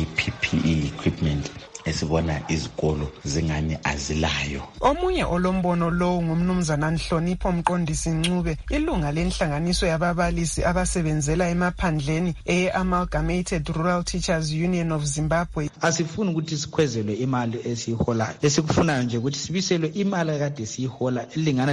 PPE equipment esibona izikolo zingani azilayo. Omunye olombono lowo ngumnumzana Nhlonipho Mqondisi Ncube, ilunga lenhlanganiso yababalisi abasebenzela emaphandleni Amalgamated Rural Teachers Union of Zimbabwe. Asifuni ukuthi sikhwezelwe imali esiyiholayo. Esikufunayo nje ukuthi sibiselwe imali kade siyihola elingana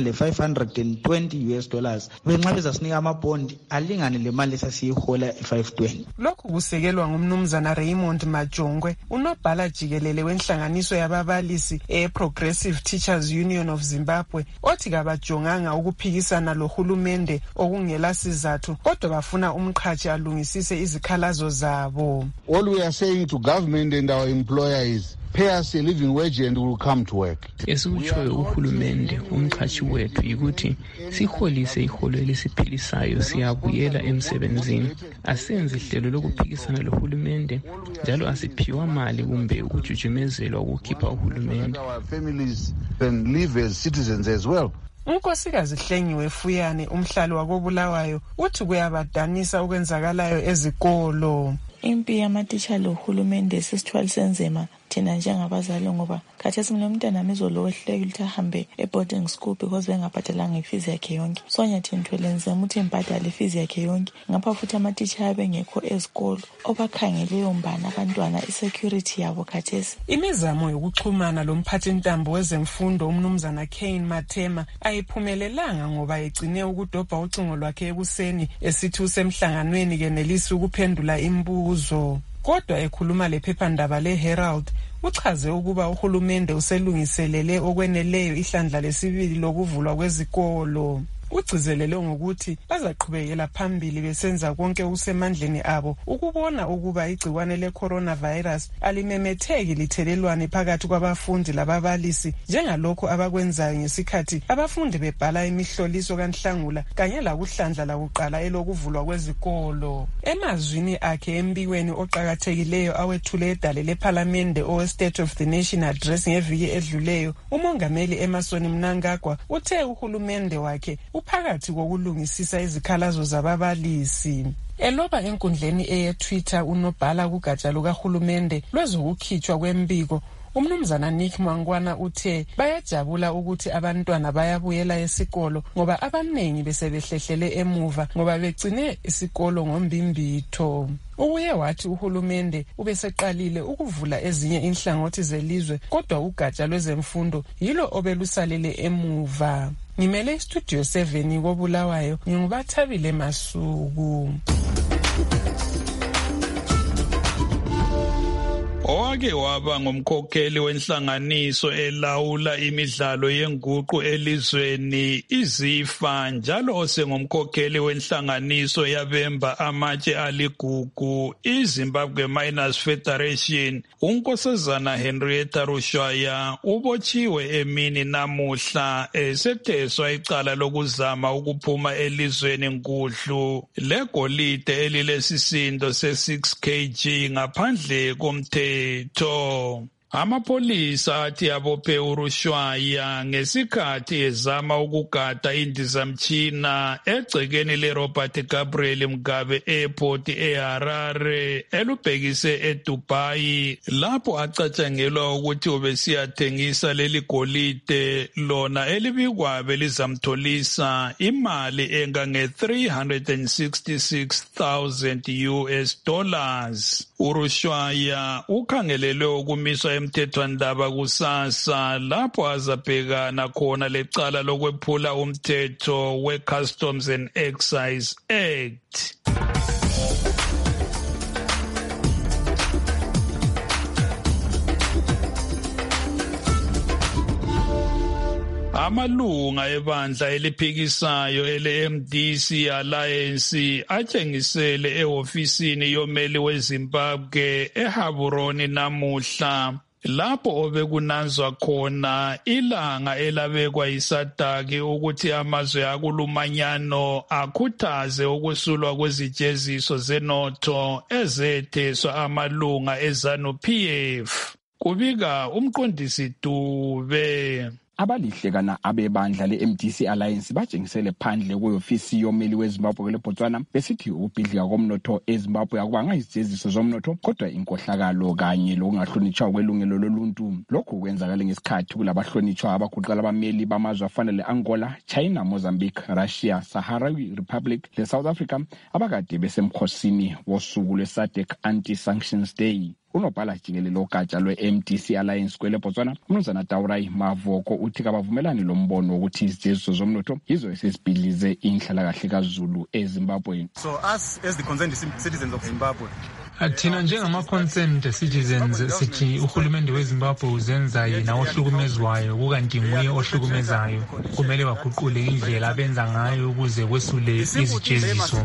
le-520 US dollars. Benxa bezasinika amabhondi alingane le mali esasiyihola e-520. Lokhu kusekelwa ngumnumzana Raymond Majongwe, unobhala jikelele wenhlanganiso yababalisi Progressive Teachers Union of Zimbabwe, othi kabajonganga ukuphikisana lohulumende okungela sizathu kodwa bafuna umqhathi alungisise izikhalazo zabo. All we are saying to government and our employer is pay us a living wage and we will come to work. Esikutshoyo uhulumende umqhashi wethu yikuthi siholise iholo elisiphilisayo siyabuyela emsebenzini. Asenze ihlelo lokuphikisana lohulumende njalo asiphiwa mali kumbe ukujujumezelwa ukukhipha uhulumende. Our families can live as citizens as well. Unkosikazi Hlengiwe Fuyane, umhlali wakoBulawayo, uthi kuyabadanisa okwenzakalayo ezikolo. Impi yamatitsha lohulumende sisithwalise nzima thina njengabazali ngoba khathesi mnomntana amezolohleka ukuthi ahambe e-boarding school because bengabhatalanga ifizi yakhe yonke. Sonya thintwele nzima ukuthi imbhadale ifizi yakhe yonke ngapha futhi amatitsha abengekho ezikolo obakhangeleyo mbani abantwana i-security yabo khathesi. Imizamo yokuxhumana lomphathintambo wezemfundo umnumzana Kane Matema ayiphumelelanga ngoba egcine ukudobha ucingo lwakhe ekuseni esithi usemhlanganweni kenelisi ukuphendula imibuzo. Kodwa ekhuluma lephephandaba le-Herald uchaze ukuba uhulumende uselungiselele okweneleyo ihlandla lesibili lokuvulwa kwezikolo. Ugcizelele ngokuthi bazaqhubekela phambili besenza konke okusemandleni abo ukubona ukuba igciwane le-coronavirus alimemetheki lithelelwane phakathi kwabafundi lababalisi njengalokho abakwenzayo ngesikhathi abafundi bebhala imihloliso kaNhlangula kanye lakuhlandla lakuqala elokuvulwa kwezikolo. Emazwini akhe embikweni oqakathekileyo awethule edale lephalamende owe-State of the Nation Address ngeviki edluleyo, umongameli Emmerson Mnangagwa uthe uhulumende wakhe phakathi kokulungisisa izikhalazo zababalisi. Eloba enkundleni eye-Twitter unobhala kugatsha lukahulumende lwezokukhitshwa kwembiko, umnumzana Nick Mangwana uthe bayajabula ukuthi abantwana bayabuyela esikolo ngoba abanengi besebehlehlele emuva ngoba begcine isikolo ngombimbitho. Uye wathi uhulumende ubeseqalile ukuvula ezinye inhlangothi zelizwe kodwa ugatsha lwezemfundo yilo obelusalele emuva. Ngimele istudio 7 koBulawayo, ngingubathabile Masuku. owake waba ngumkhokheli wenhlanganiso elawula imidlalo yenguqu elizweni iZIFA njalo osengumkhokheli wenhlanganiso yabemba amatshe aligugu iZimbabwe Miners Federation. uNkosazana Henrietta Rushwaya ubotshiwe emini namuhla esetheswa icala lokuzama ukuphuma elizweni nkudlu legolide elilesisindo se6 kg ngaphandle komthetho. Amapolisa athi abophe uRushwaya ngesikhathi ezama ukugada indizamtshina egcekeni leRobert Gabriel Mugabe Airport eHarare elubhekise eDubai lapho acatshangelwa ukuthi ubesiyathengisa leli golide lona elibikwabe lizamtholisa imali engange $366,000. uRushwaya ukhangelelwe ukumiswa emthethwandaba kusasa lapho azabhekana khona lecala lokwephula umthetho we-Customs and Excise Act. Amalunga ebandla eliphikisayo ele-MDC Alliance atshengisele ehofisini yomeli weZimbabwe eHaburoni namuhla lapho obekunanzwa khona ilanga elabekwa yiSADC ukuthi amazwe akulumanyano akhuthaze ukusulwa kwezijeziso zenotho ezetheswa amalunga eZANU-PF. Kubika umqondisi Dube. Abalihlekana abebandla le-MDC Alliance batshengisele phandle kwe-ofisi yomeli weZimbabwe leBotswana besithi ukubhidlika komnotho eZimbabwe akubanga izijeziso zomnotho kodwa inkohlakalo kanye lokungahlonitshwa kwelungelo loluntu. Lokhu kwenzakale ngesikhathi kulabahlonitshwa abaguqala abameli bamazwe afana le-Angola, China, Mozambique, Russia, Sahrawi Republic le-South Africa abakade besemkhosini wosuku lwe-SADC Anti-Sanctions Day. Unobhala jikelele ogatsha lwe-MDC Alliance kweleBotswana uMnumzana Taurai Mavoko uthi kabavumelani lombono wokuthi izijeziso zomnotho yizo esezibhidlize inhlalakahle kaZulu eZimbabwe. So us as the concerned citizens of Zimbabwe, thina njengama-concerned citizens sithi uhulumende weZimbabwe uzenza yena ohlukumezwayo kukanti nguye ohlukumezayo. Kumele baguqule indlela abenza ngayo ukuze kwesule izijeziso.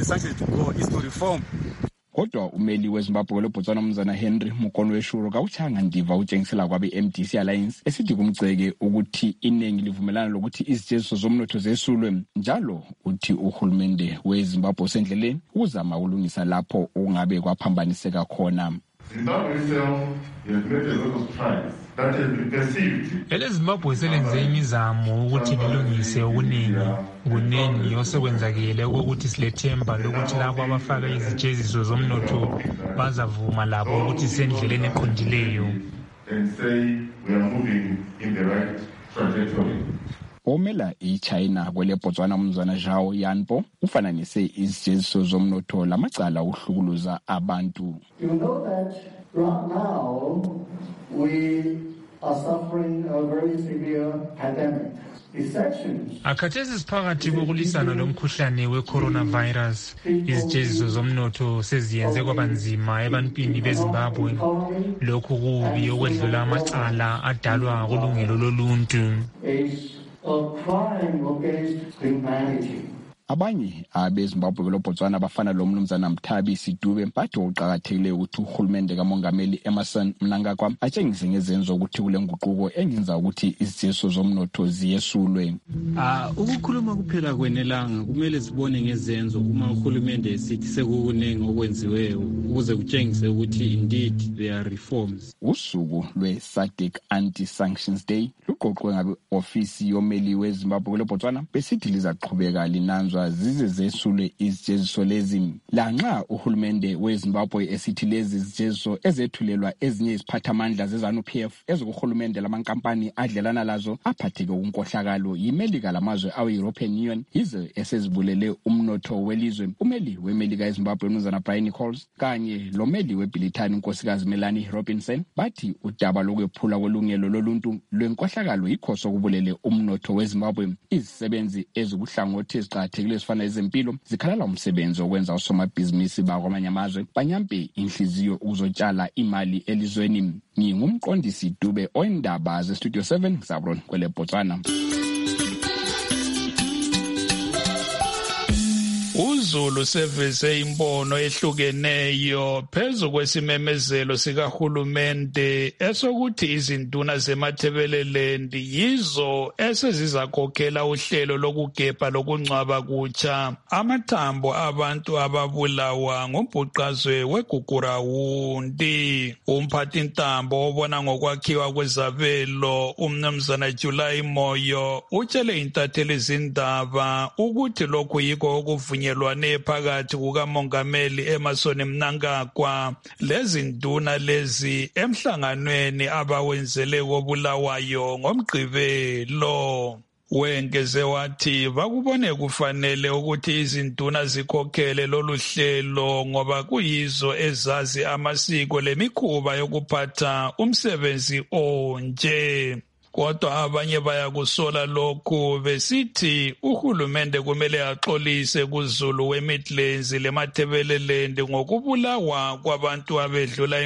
Kodwa umeli weZimbabwe leBotswana uMnumzana Henry Mukonweshuro kawuchanga ndiva utshengisela kwabe-MDC Alliance esithi kumgceke ukuthi iningi livumelana lokuthi izijeziso zomnotho zesulwe njalo uthi uhulumende weZimbabwe usendleleni ukuzama ukulungisa lapho okungabe kwaphambaniseka khona. Zimbabwe itself has made a lot of strides that has been perceived. EleZimbabwe selenze imizamo ukuthi lilungise okuningi osekwenzakile ukuthi silethemba lokuthi labo abafaka izijeziso zomnotho bazavuma labo ukuthi sendleleni eqondileyo. And say we are moving in the right trajectory. Omela iChina kweleBotswana uMnumzana Zhao Yanpo ufananise izijeziso zomnotho lamacala uhlukuluza abantu. You know that right now we are suffering a very severe pandemic. Akhathesi siphakathi kokulisana lomkhuhlane we-coronavirus. Izijeziso zomnotho seziyenze kwabanzima ebantwini beZimbabwe. Lokhu kubi okwedlula amacala adalwa kulungelo loluntu. Abanye abeZimbabwe leBotswana abafana lo Mnumzana Mthabi Sidube bathi uqhakathekile ukuthi uhulumende kaMongameli Emmerson Mnangagwa atshengise ngezenzo ukuthi kule nguquko engenza ukuthi izijeziso zomnotho ziyesulwe. Ukukhuluma kuphela kwenelanga kumele sibone ngezenzo uma uhulumende esithi sekukunengi okwenziweyo ukuze kutshengise ukuthi indeed there are reforms. Usuku lwe-SADC Anti-Sanctions Day luqoqwe ngabe ofisi yomeli weZimbabwe leBotswana besithi lizaqhubeka linanzwa zize zesulwe izijeziso lezi. Lanxa uhulumende weZimbabwe esithi lezi izijeziso ezethulelwa ezinye iziphathamandla zeZANU-PF ezokuhulumende lamankampani adlelana lazo aphatheke kunkohlakalo yimelika lamazwe awe-European Union yize esezibulele umnotho welizwe. Umeli wemelika eZimbabwe uMnumzana Brian Nichols kanye lomeli weBrithani unkosikazi Melanie Robinson bathi udaba lokwephula kwelungelo loluntu lwenkohlakalo yikho sokubulele umnotho weZimbabwe. Izisebenzi ezikuhlangothi eziqakathekile ezibalulekile ezifana ezempilo zikhalala umsebenzi okwenza osomabhizinisi bakwamanye amazwe banyampe inhliziyo ukuzotshala imali elizweni. Ngingumqondisi Dube oyindaba zeStudio 7 Zabron kwele Botswana. uZulu seveze imbono ehlukeneyo phezu kwesimemezelo sikahulumende esokuthi izinduna zemathebeleland yizo esezizakhokhela uhlelo lokugebha lokungcwaba kutsha amathambo abantu ababulawa ngumbhuqazwe weGugurawundi. Umphathintambo obona ngokwakhiwa kwezabelo umnumzana July Moyo utshele intatheli zindaba ukuthi lokhu yikho okuvunyelwane phakathi kukamongameli Emmerson Mnangagwa lezinduna lezi emhlanganweni abawenzele koBulawayo ngoMgqibelo. Wengeze wathi bakubone kufanele ukuthi izinduna zikhokhele lolu hlelo ngoba kuyizo ezazi amasiko lemikhuba yokuphatha umsebenzi onje. Kodwa abanye bayakusola lokhu besithi uhulumende kumele axolise kuZulu weMidlands lemathebeleland ngokubulawa kwabantu abedlula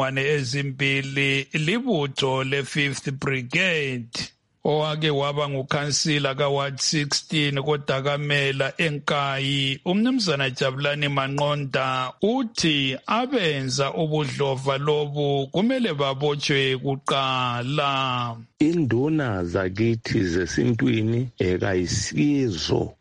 2,000 libutho le5th Brigade. Owake waba ngukhansila kaWard 16 koDakamela eNkayi umnumzana Jabulani Manqonda uthi abenza ubudlova lobu kumele babotshwe kuqala. Induna zakithi zesintwini ekayisizo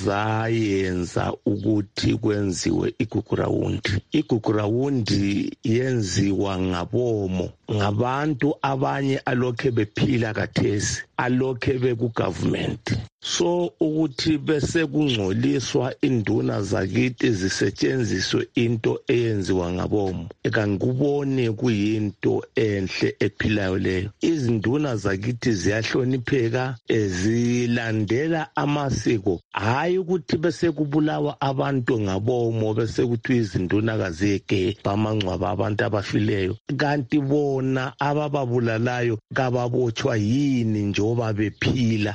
ezayenza ukuthi kwenziwe iGugurawundi. iGugurawundi yenziwa ngabomo, ngabantu abanye alokhe bephila kathesi, alokhe beku-government. So ukuthi bese kungcoliswa induna zakithi zisetshenziswe into eyenziwa ngabomo, ekangikubone kuyinto enhle ephilayo leyo. Izinduna zakithi ziyahlonipheka, zilandela amasiko, hayi ukuthi bese kubulawa abantu ngabomo bese kuthi izinduna kazeke bamangcwaba abantu abafileyo. Kanti bona abababulalayo kababotshwa yini njoba bephila?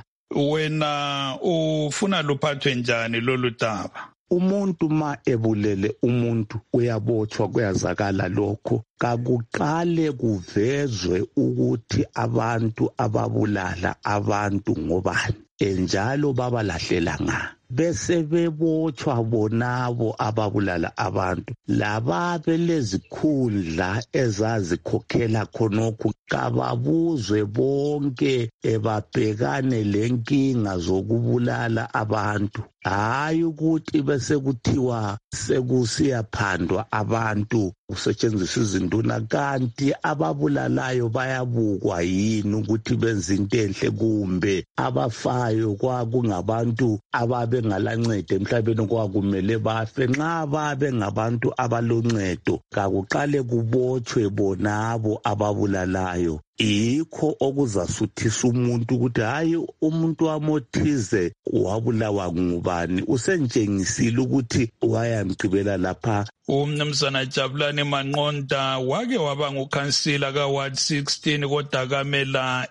Wena ufuna luphathwe njani lolu daba? Umuntu ma ebulele umuntu uyabotshwa, kuyazakala lokho. Kakuqale kuvezwe ukuthi abantu ababulala abantu ngobani, enjalo babalahlela nga. Bese bebotshwa bonabo ababulala abantu. Lababe lezikhundla ezazikhokhela khonokho kababuzwe bonke ebabhekane lenkinga zokubulala abantu. Hayi ukuthi bese kuthiwa sekusiyaphandwa abantu kusetshenziswa izinduna, kanti ababulalayo bayabukwa yini ukuthi benza into enhle, kumbe abafayo kwakungabantu ababengalancedo emhlabeni kwakumele bafe. Nxa babe ngabantu abaloncedo kakuqale kubotshwe bonabo ababulalayo. Yikho okuzasuthisa umuntu ukuthi hayi umuntu wamothize wabulawa ngubani, usentshengisile ukuthi wayamgqibela lapha. Umnumzana Jabulani Manqonda wake waba ngukhansila kaWard 16 koDakamela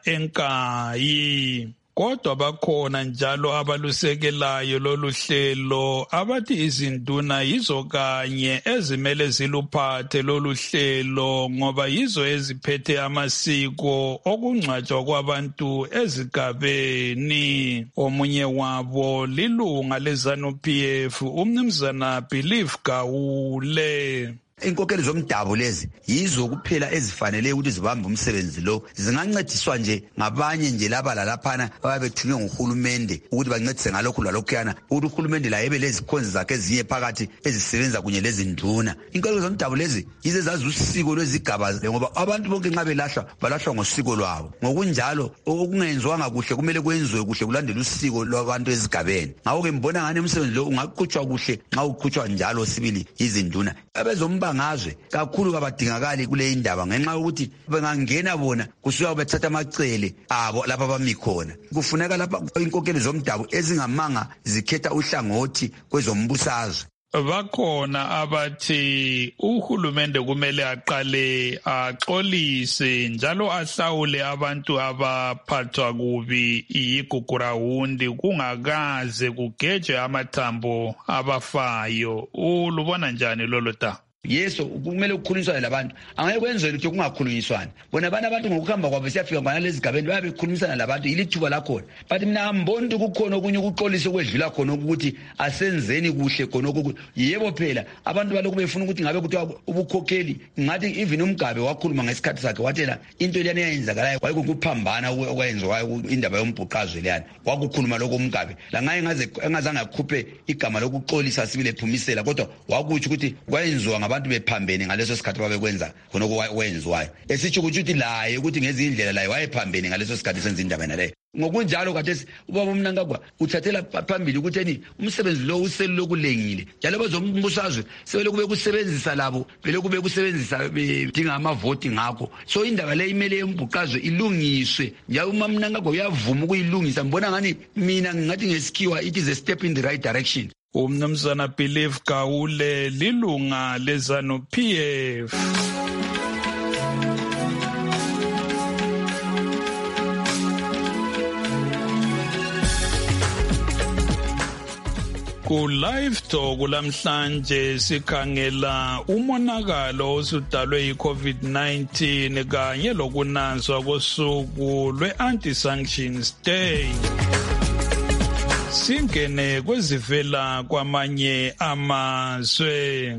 eNkayi. Kodwa bakhona njalo abalusekelayo lolu hlelo abathi izinduna yizo kanye ezimele ziluphathe lolu hlelo ngoba yizo eziphethe amasiko okungcwatshwa kwabantu ezigabeni. Omunye wabo lilunga leZANU-PF umnumzana Belief Gawule. Inkokheli zomdabu lezi yizo kuphela ezifanele ukuthi zibambe umsebenzi lo. Zingancediswa nje ngabanye nje laba lalaphana ababethunywe nguhulumende ukuthi bancedise ngalokhu lalokhuyana, ukuthi uhulumende la ebe lezikhonzi zakhe ezinye phakathi ezisebenza kunye lezinduna. Inkokheli zomdabu lezi yize zazi usiko lwezigaba ngoba abantu bonke nxa belahlwa balahlwa ngosiko lwabo. Ngokunjalo okungenzwanga kuhle kumele kwenziwe kuhle kulandela usiko lwabantu ezigabeni. Ngakho-ke mbona ngani umsebenzi lo ungaqhutshwa kuhle nxa uqhutshwa njalo sibili izinduna. Abezombangaze kakhulu kabadingakali kule indaba ngenxa yokuthi bengangena bona kusuka bethatha amacele abo lapha bami khona. Kufuneka lapha inkokheli zomdabu ezingamanga zikhetha uhlangothi kwezombusazwe. bakhona abathi uhulumende kumele aqale axolise njalo ahlawule abantu abaphathwa kubi yigugurawundi kungakaze kugejwe amathambo abafayo. Ulubona njani lolo ta? Yeso kumele ukukhulunyiswane labantu, angeke kwenzele ukuthi kungakhulunyiswana. Bona abantu ngokuhamba kwabo siyafika ngana lezi gabeni babe bekhulumisana labantu ilithuba lakhona. But mina ngibona ukuthi kukhona okunye ukuxolisa okwedlula khona ukuthi asenzeni kuhle khona ukuthi yebo phela abantu balokhu befuna ukuthi ngabe kuthiwa ubukhokheli ngathi even uMgabe wakhuluma ngesikhathi sakhe wathela into leyana eyenzakalayo kwayikuphambana okwenziwa indaba yombhuqazwe leyana. Wakukhuluma lokho uMgabe la ngaye engazange akhuphe igama lokuxolisa sibile phumisela kodwa wakuthi ukuthi kwayenziwa abantu bephambene ngaleso sikhathi babekwenza khona okwenziwayo. Esitsho ukuthi laye ukuthi ngezindlela laye wayephambene ngaleso sikhathi senza indaba naleyo. Ngokunjalo kade ubaba uMnangagwa uthathela phambili ukuthi umsebenzi lo uselu lokulengile njalo bazombusazwe sebele kube kusebenzisa labo vele kube kusebenzisa bedinga amavoti ngakho. So indaba le imele yombhuqazwe ilungiswe njalo uMnangagwa uyavuma ukuyilungisa. Mbona ngani mina ngathi ngesikhiwa it is a step in the right direction. Umnumzana Believe Gawule lilunga lezanu PF. Ku live talk lamhlanje sikhangela umonakalo osudalwe yi-COVID-19 kanye lokunanzwa kosuku lwe-Anti-Sanctions Day. Singene kwezivela kwamanye amazwe.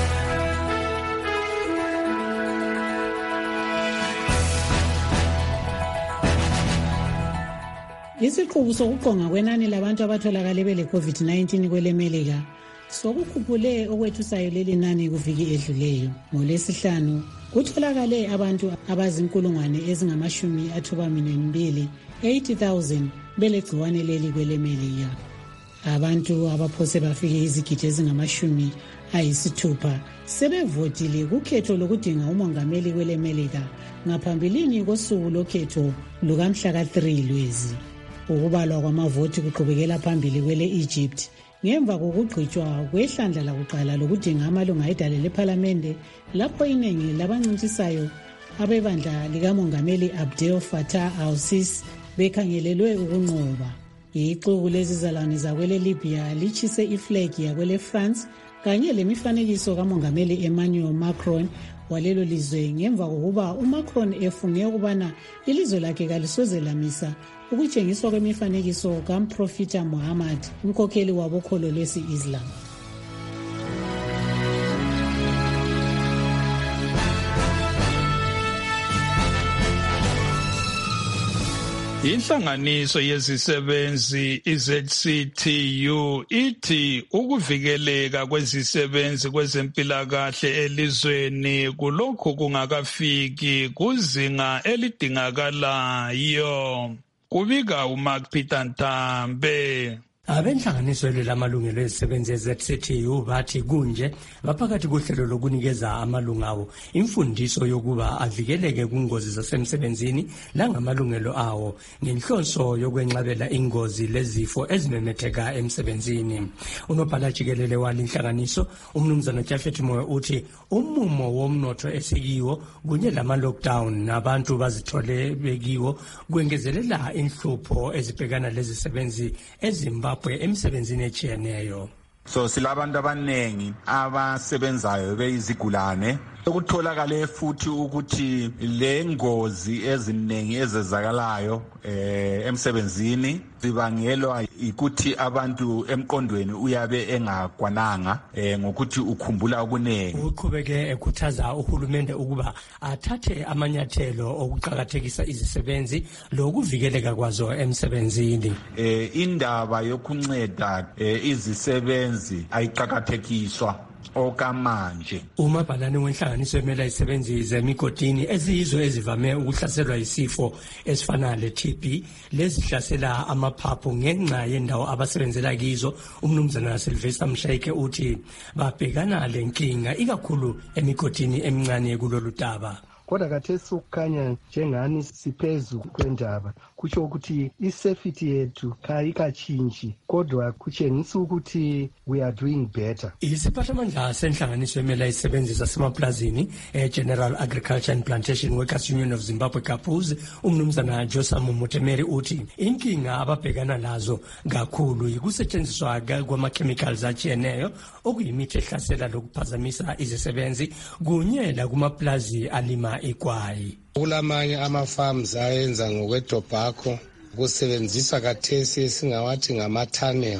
Isiqubu sokuqonga kwenani labantu abatholakale bele COVID-19 kwelemelika sokukhuphule okwethusayo leli nani kuviki edluleyo. NgoLwesihlanu kutholakale abantu abazinkulungwane ezingama-82 80,000 belegciwane leli kwelemelika. Abantu abaphose bafike izigidi ezingama-60 sebevotile kukhetho lokudinga umongameli kwelemelika ngaphambilini kosuku lokhetho lukamhla ka-3 Lwezi. Ukubalwa kwamavoti kuqhubekela phambili kwele Egypt ngemva kokugqitshwa kwehlandla lakuqala lokudinga amalunga edale lephalamende lapho iningi labancintisayo abebandla likamongameli Abdel Fattah al-Sisi bekhangelelwe ukunqoba. Ixuku lezizalwane zakwele Libya lichise iflegi yakwele France kanye lemifanekiso kamongameli Emmanuel Macron walelo lizwe ngemva kokuba uMacron efunge ukubana ilizwe lakhe kalisoze lamisa ukutshengiswa kwemifanekiso kaMprofita Muhammad, umkhokheli wabokholo lwesi-Islam. Inhlanganiso yezisebenzi iZCTU ithi ukuvikeleka kwezisebenzi kwezempilakahle elizweni kulokhu kungakafiki kuzinga elidingakalayo. Kubika uMark Peter Ntambe. Abenhlanganiso lamalungelo ezisebenzi eZCTU bathi kunje baphakathi kohlelo lokunikeza amalunga awo imfundiso yokuba avikeleke kungozi zasemsebenzini langamalungelo awo ngenhloso yokwenqabela ingozi lezifo ezimemetheka emsebenzini. Unobhala jikelele walinhlanganiso umnumzana Jafet Moyo uthi umumo womnotho esikiwo kunye lama-lockdown nabantu bazithole bekiwo kwengezelela inhlupho ezibhekana lezisebenzi eZimbabwe emsebenzini echiyeneyo. So silabantu abanengi abasebenzayo beyizigulane. Ukutholakala futhi ukuthi le ngozi eziningi ezezakalayo emsebenzini zibangelwa ukuthi abantu emqondweni uyabe engakwananga ngokuthi ukhumbula okuningi. Uqhubeke ekhuthaza uhulumende ukuba athathe amanyathelo okuqhakathekisa izisebenzi lokuvikeleka kwazo emsebenzini. Indaba yokunceda izisebenzi ayiqhakathekiswa okamanje. Umabhalane wenhlanganiso emela izisebenzi zemigodini eziyizo ezivame ukuhlaselwa isifo esifana le-TB lezihlasela amaphaphu ngenxa yendawo abasebenzela kizo. Umnumzana Sylvester Mshayike uthi babhekana lenkinga ikakhulu emigodini emincane kulolu daba. Kodwa khathesi ukukhanya njengani siphezu kwendaba kutsho ukuthi isafety yethu kayikatshintshi kodwa kutshengisa ukuthi we are doing better. Isiphathamandla senhlanganiso emela isebenzi zasemaplazini General Agriculture and Plantation Workers Union of Zimbabwe Kapuz umnumzana Josam Mutemeri uthi inkinga ababhekana nazo kakhulu yikusetshenziswa kwama-chemicals atshiyeneyo okuyimithi ehlasela lokuphazamisa izisebenzi kunyela kumaplazi alima igwayi. Kulamanye ama-farms ayenza ngokwetobacco kusebenzisa kathesi esingawathi ngama-tunnel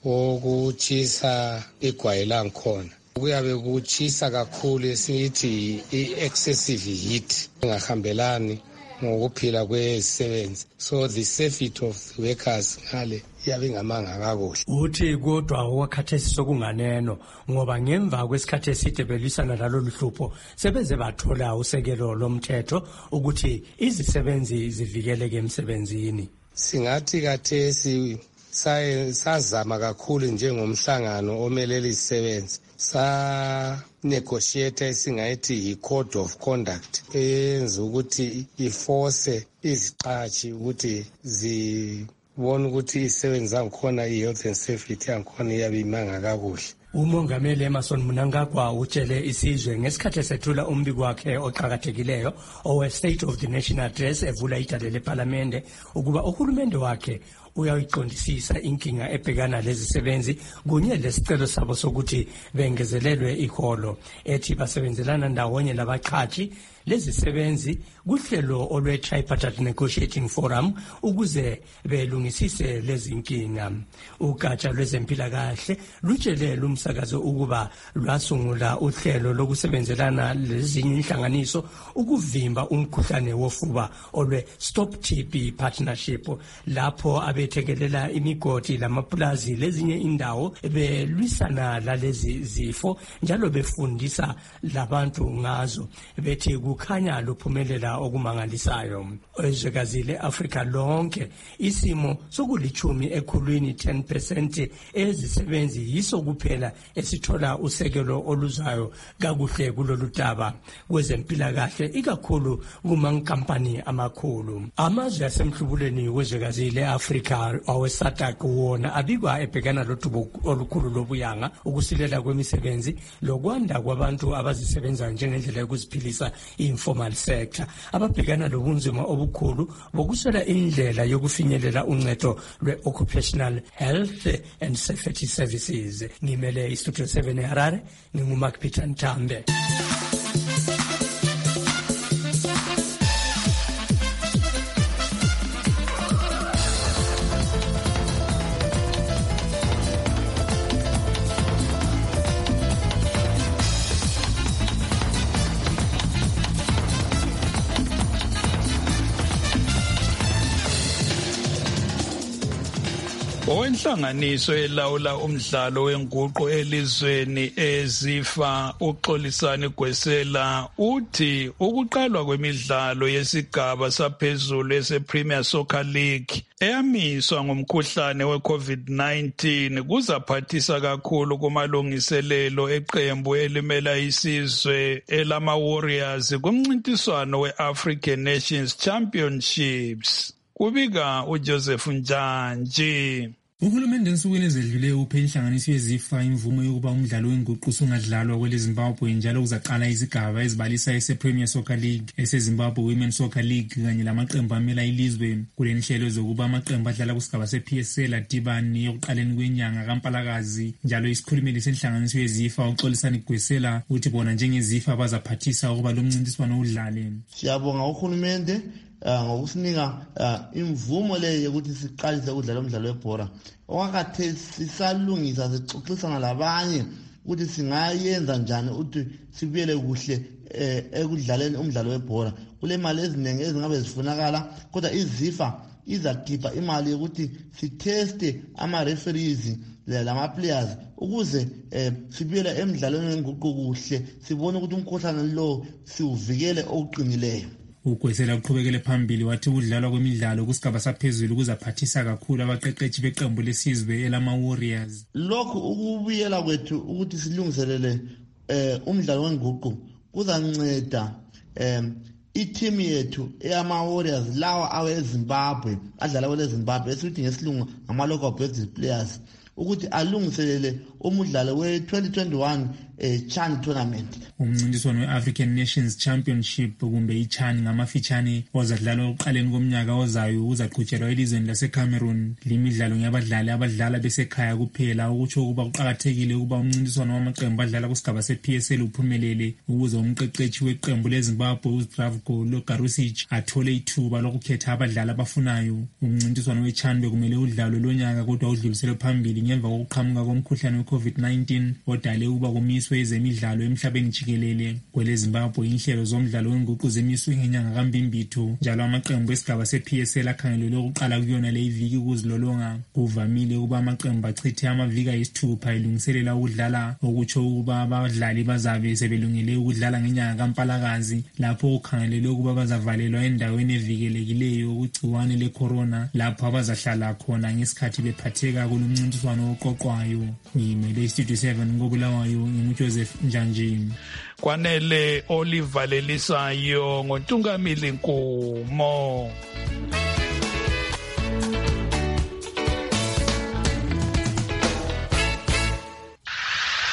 okutshisa igwayi lankhona. Kuyabe kutshisa kakhulu esiyithi i-excessive heat engahambelani ngokuphila kwezisebenzi. So the safety of workers ngale yabe ingamanga kakuhle. Uthi kodwa okwakhathesi sokunganeno ngoba ngemva kwesikhathi eside belwisana lalo luhlupho sebeze bathola usekelo lomthetho ukuthi izisebenzi zivikeleke emsebenzini. Singathi kathesi sazama kakhulu njengomhlangano omelela izisebenzi sa negotiate esingayithi i-code of conduct eyenza ukuthi iforce iziqatshi ukuthi zibone ukuthi izisebenzi zangikhona i-health and safety yangikhona iyabe imanga kakuhle. Umongameli Emerson Mnangagwa utshele isizwe ngesikhathi esethula umbiko wakhe oqhakathekileyo owe-State of the Nation Address evula idale lePhalamende ukuba uhulumende wakhe uyayiqondisisa inkinga ebhekana lezisebenzi kunye lesicelo sabo sokuthi bengezelelwe iholo ethi basebenzelana ndawonye labaqhashi lezisebenzi kuhlelo olwe-Tripartite Negotiating Forum ukuze belungisise lezi nkinga. Ugatsha lwezempilakahle lutshele lumsakazo ukuba lwasungula uhlelo lokusebenzelana lezinye inhlanganiso ukuvimba umkhuhlane wofuba olwe-Stop TB Partnership lapho abethekelela imigodi lamaplazi lezinye indawo belwisana lalezi zifo njalo befundisa labantu ngazo bethi kukhanya luphumelela okumangalisayo. Ezwekazi le-Afrika lonke isimo sokulichumi ekhulwini 10% ezisebenzi yiso kuphela esithola usekelo oluzayo kakuhle kulolu daba kwezempilakahle ikakhulu kumankampani amakhulu. Amazwe asemhlubuleni wezwekazi le-Afrika awe-SADC wona abikwa ebhekana lodubo olukhulu lobuyanga ukusilela kwemisebenzi lokwanda kwabantu abazisebenza njengendlela yokuziphilisa informal sector ababhekana lobunzima obukhulu bokuswela indlela yokufinyelela uncedo lwe-occupational health and safety services. Ngimele iStudio 7 eHarare, nginguMark Peter Ntambe. Owenhlanganiso elawula umdlalo wenguqu elizweni ezifa uXolisani Gwesela uthi ukuqalwa kwemidlalo yesigaba saphezulu ese-Premier Soccer League eyamiswa ngomkhuhlane we-COVID-19 kuzaphathisa kakhulu kumalungiselelo eqembu elimela isizwe elama-Warriors kumncintiswano we-African Nations Championships. Kubika uJoseph Njanji. Uhulumende ensukwini ezedluleyo uphe inhlanganiso yezifa imvumo yokuba umdlalo wenguqu sungadlalwa kwele Zimbabwe njalo kuzaqala izigaba ezibalisa ese-Premier Soccer League, ese-Zimbabwe Women's Soccer League kanye lamaqembu amela ilizwe. Kule nhlelo zokuba amaqembu adlala kusigaba se-PSL adibani yokuqaleni kwenyanga kaMpalakazi. Njalo isikhulumeli senhlanganiso yezifa uXolisani Gwesela uthi bona njengezifa bazaphathisa ukuba lo mncintiswano udlale. Siyabonga uhulumende ngokusinika imvumo leyo yokuthi siqalise ukudlala umdlalo webhola. Okakathe sisalungisa sixoxisana labanye ukuthi singayenza njani ukuthi sibuyele kuhle ekudlaleni umdlalo webhola. Kule mali eziningi ezingabe zifunakala kodwa izifa izakhipha imali yokuthi siteste ama-referees lama-players ukuze sibuyele emdlalweni wenguqu kuhle sibone ukuthi umkhuhlane lo siuvikele okuqinileyo. Ugwesela uqhubekele phambili wathi ukudlalwa kwemidlalo kusigaba saphezulu kuzaphathisa kakhulu abaqeqeshi beqembu lesizwe elama-Warriors. Lokhu ukubuyela kwethu ukuthi silungiselele umdlalo wenguqu kuzanceda iteam yethu eyama-Warriors lawa awezimbabwe adlala kwelezimbabwe esithi ngesilungu ngama-local based players ukuthi alungiselele umdlalo we-2021 CHAN tournament. Umncintiswano we-African Nations Championship kumbe i-CHAN ngamafitshane ozadlalwa ekuqaleni komnyaka ozayo uzaqhutshelwa elizweni laseCameroon. Limidlalo ngeyabadlali abadlala besekhaya kuphela, ukutsho ukuba kuqakathekile ukuba umncintiswano wamaqembu adlala kusigaba se-PSL uphumelele ukuze umqeqeshi weqembu leZimbabwe uZbravko Logarusich athole ithuba lokukhetha abadlali abafunayo. Umncintiswano we-CHAN bekumele udlalwe lonyaka kodwa udluliselwe phambili ngemva kokuqhamuka komkhuhlane we-COVID-19 odale ukuba kumiswe ezemidlalo emhlabeni jikelele. KweleZimbabwe inhlelo zomdlalo wenguqu zemiswe ngenyanga kaMbimbitho, njalo amaqembu esigaba se-PSL akhangelelwe ukuqala kuyona le iviki ukuzilolonga. Kuvamile ukuba amaqembu achithe amaviki ayisithupha elungiselela ukudlala, okutsho ukuba abadlali bazabe sebelungele ukudlala ngenyanga kaMpalakazi, lapho kukhangelelwe ukuba bazavalelwa endaweni evikelekileyo kugciwane le-corona, lapho abazahlala khona ngesikhathi bephatheka kulumncintiswano oqoqwayo. Ngimele iStudio 7 ngoBulawayo, nginguJoseph Njanjini. Kwanele Oliver Lelisayo ngoNtungamili Nkumo.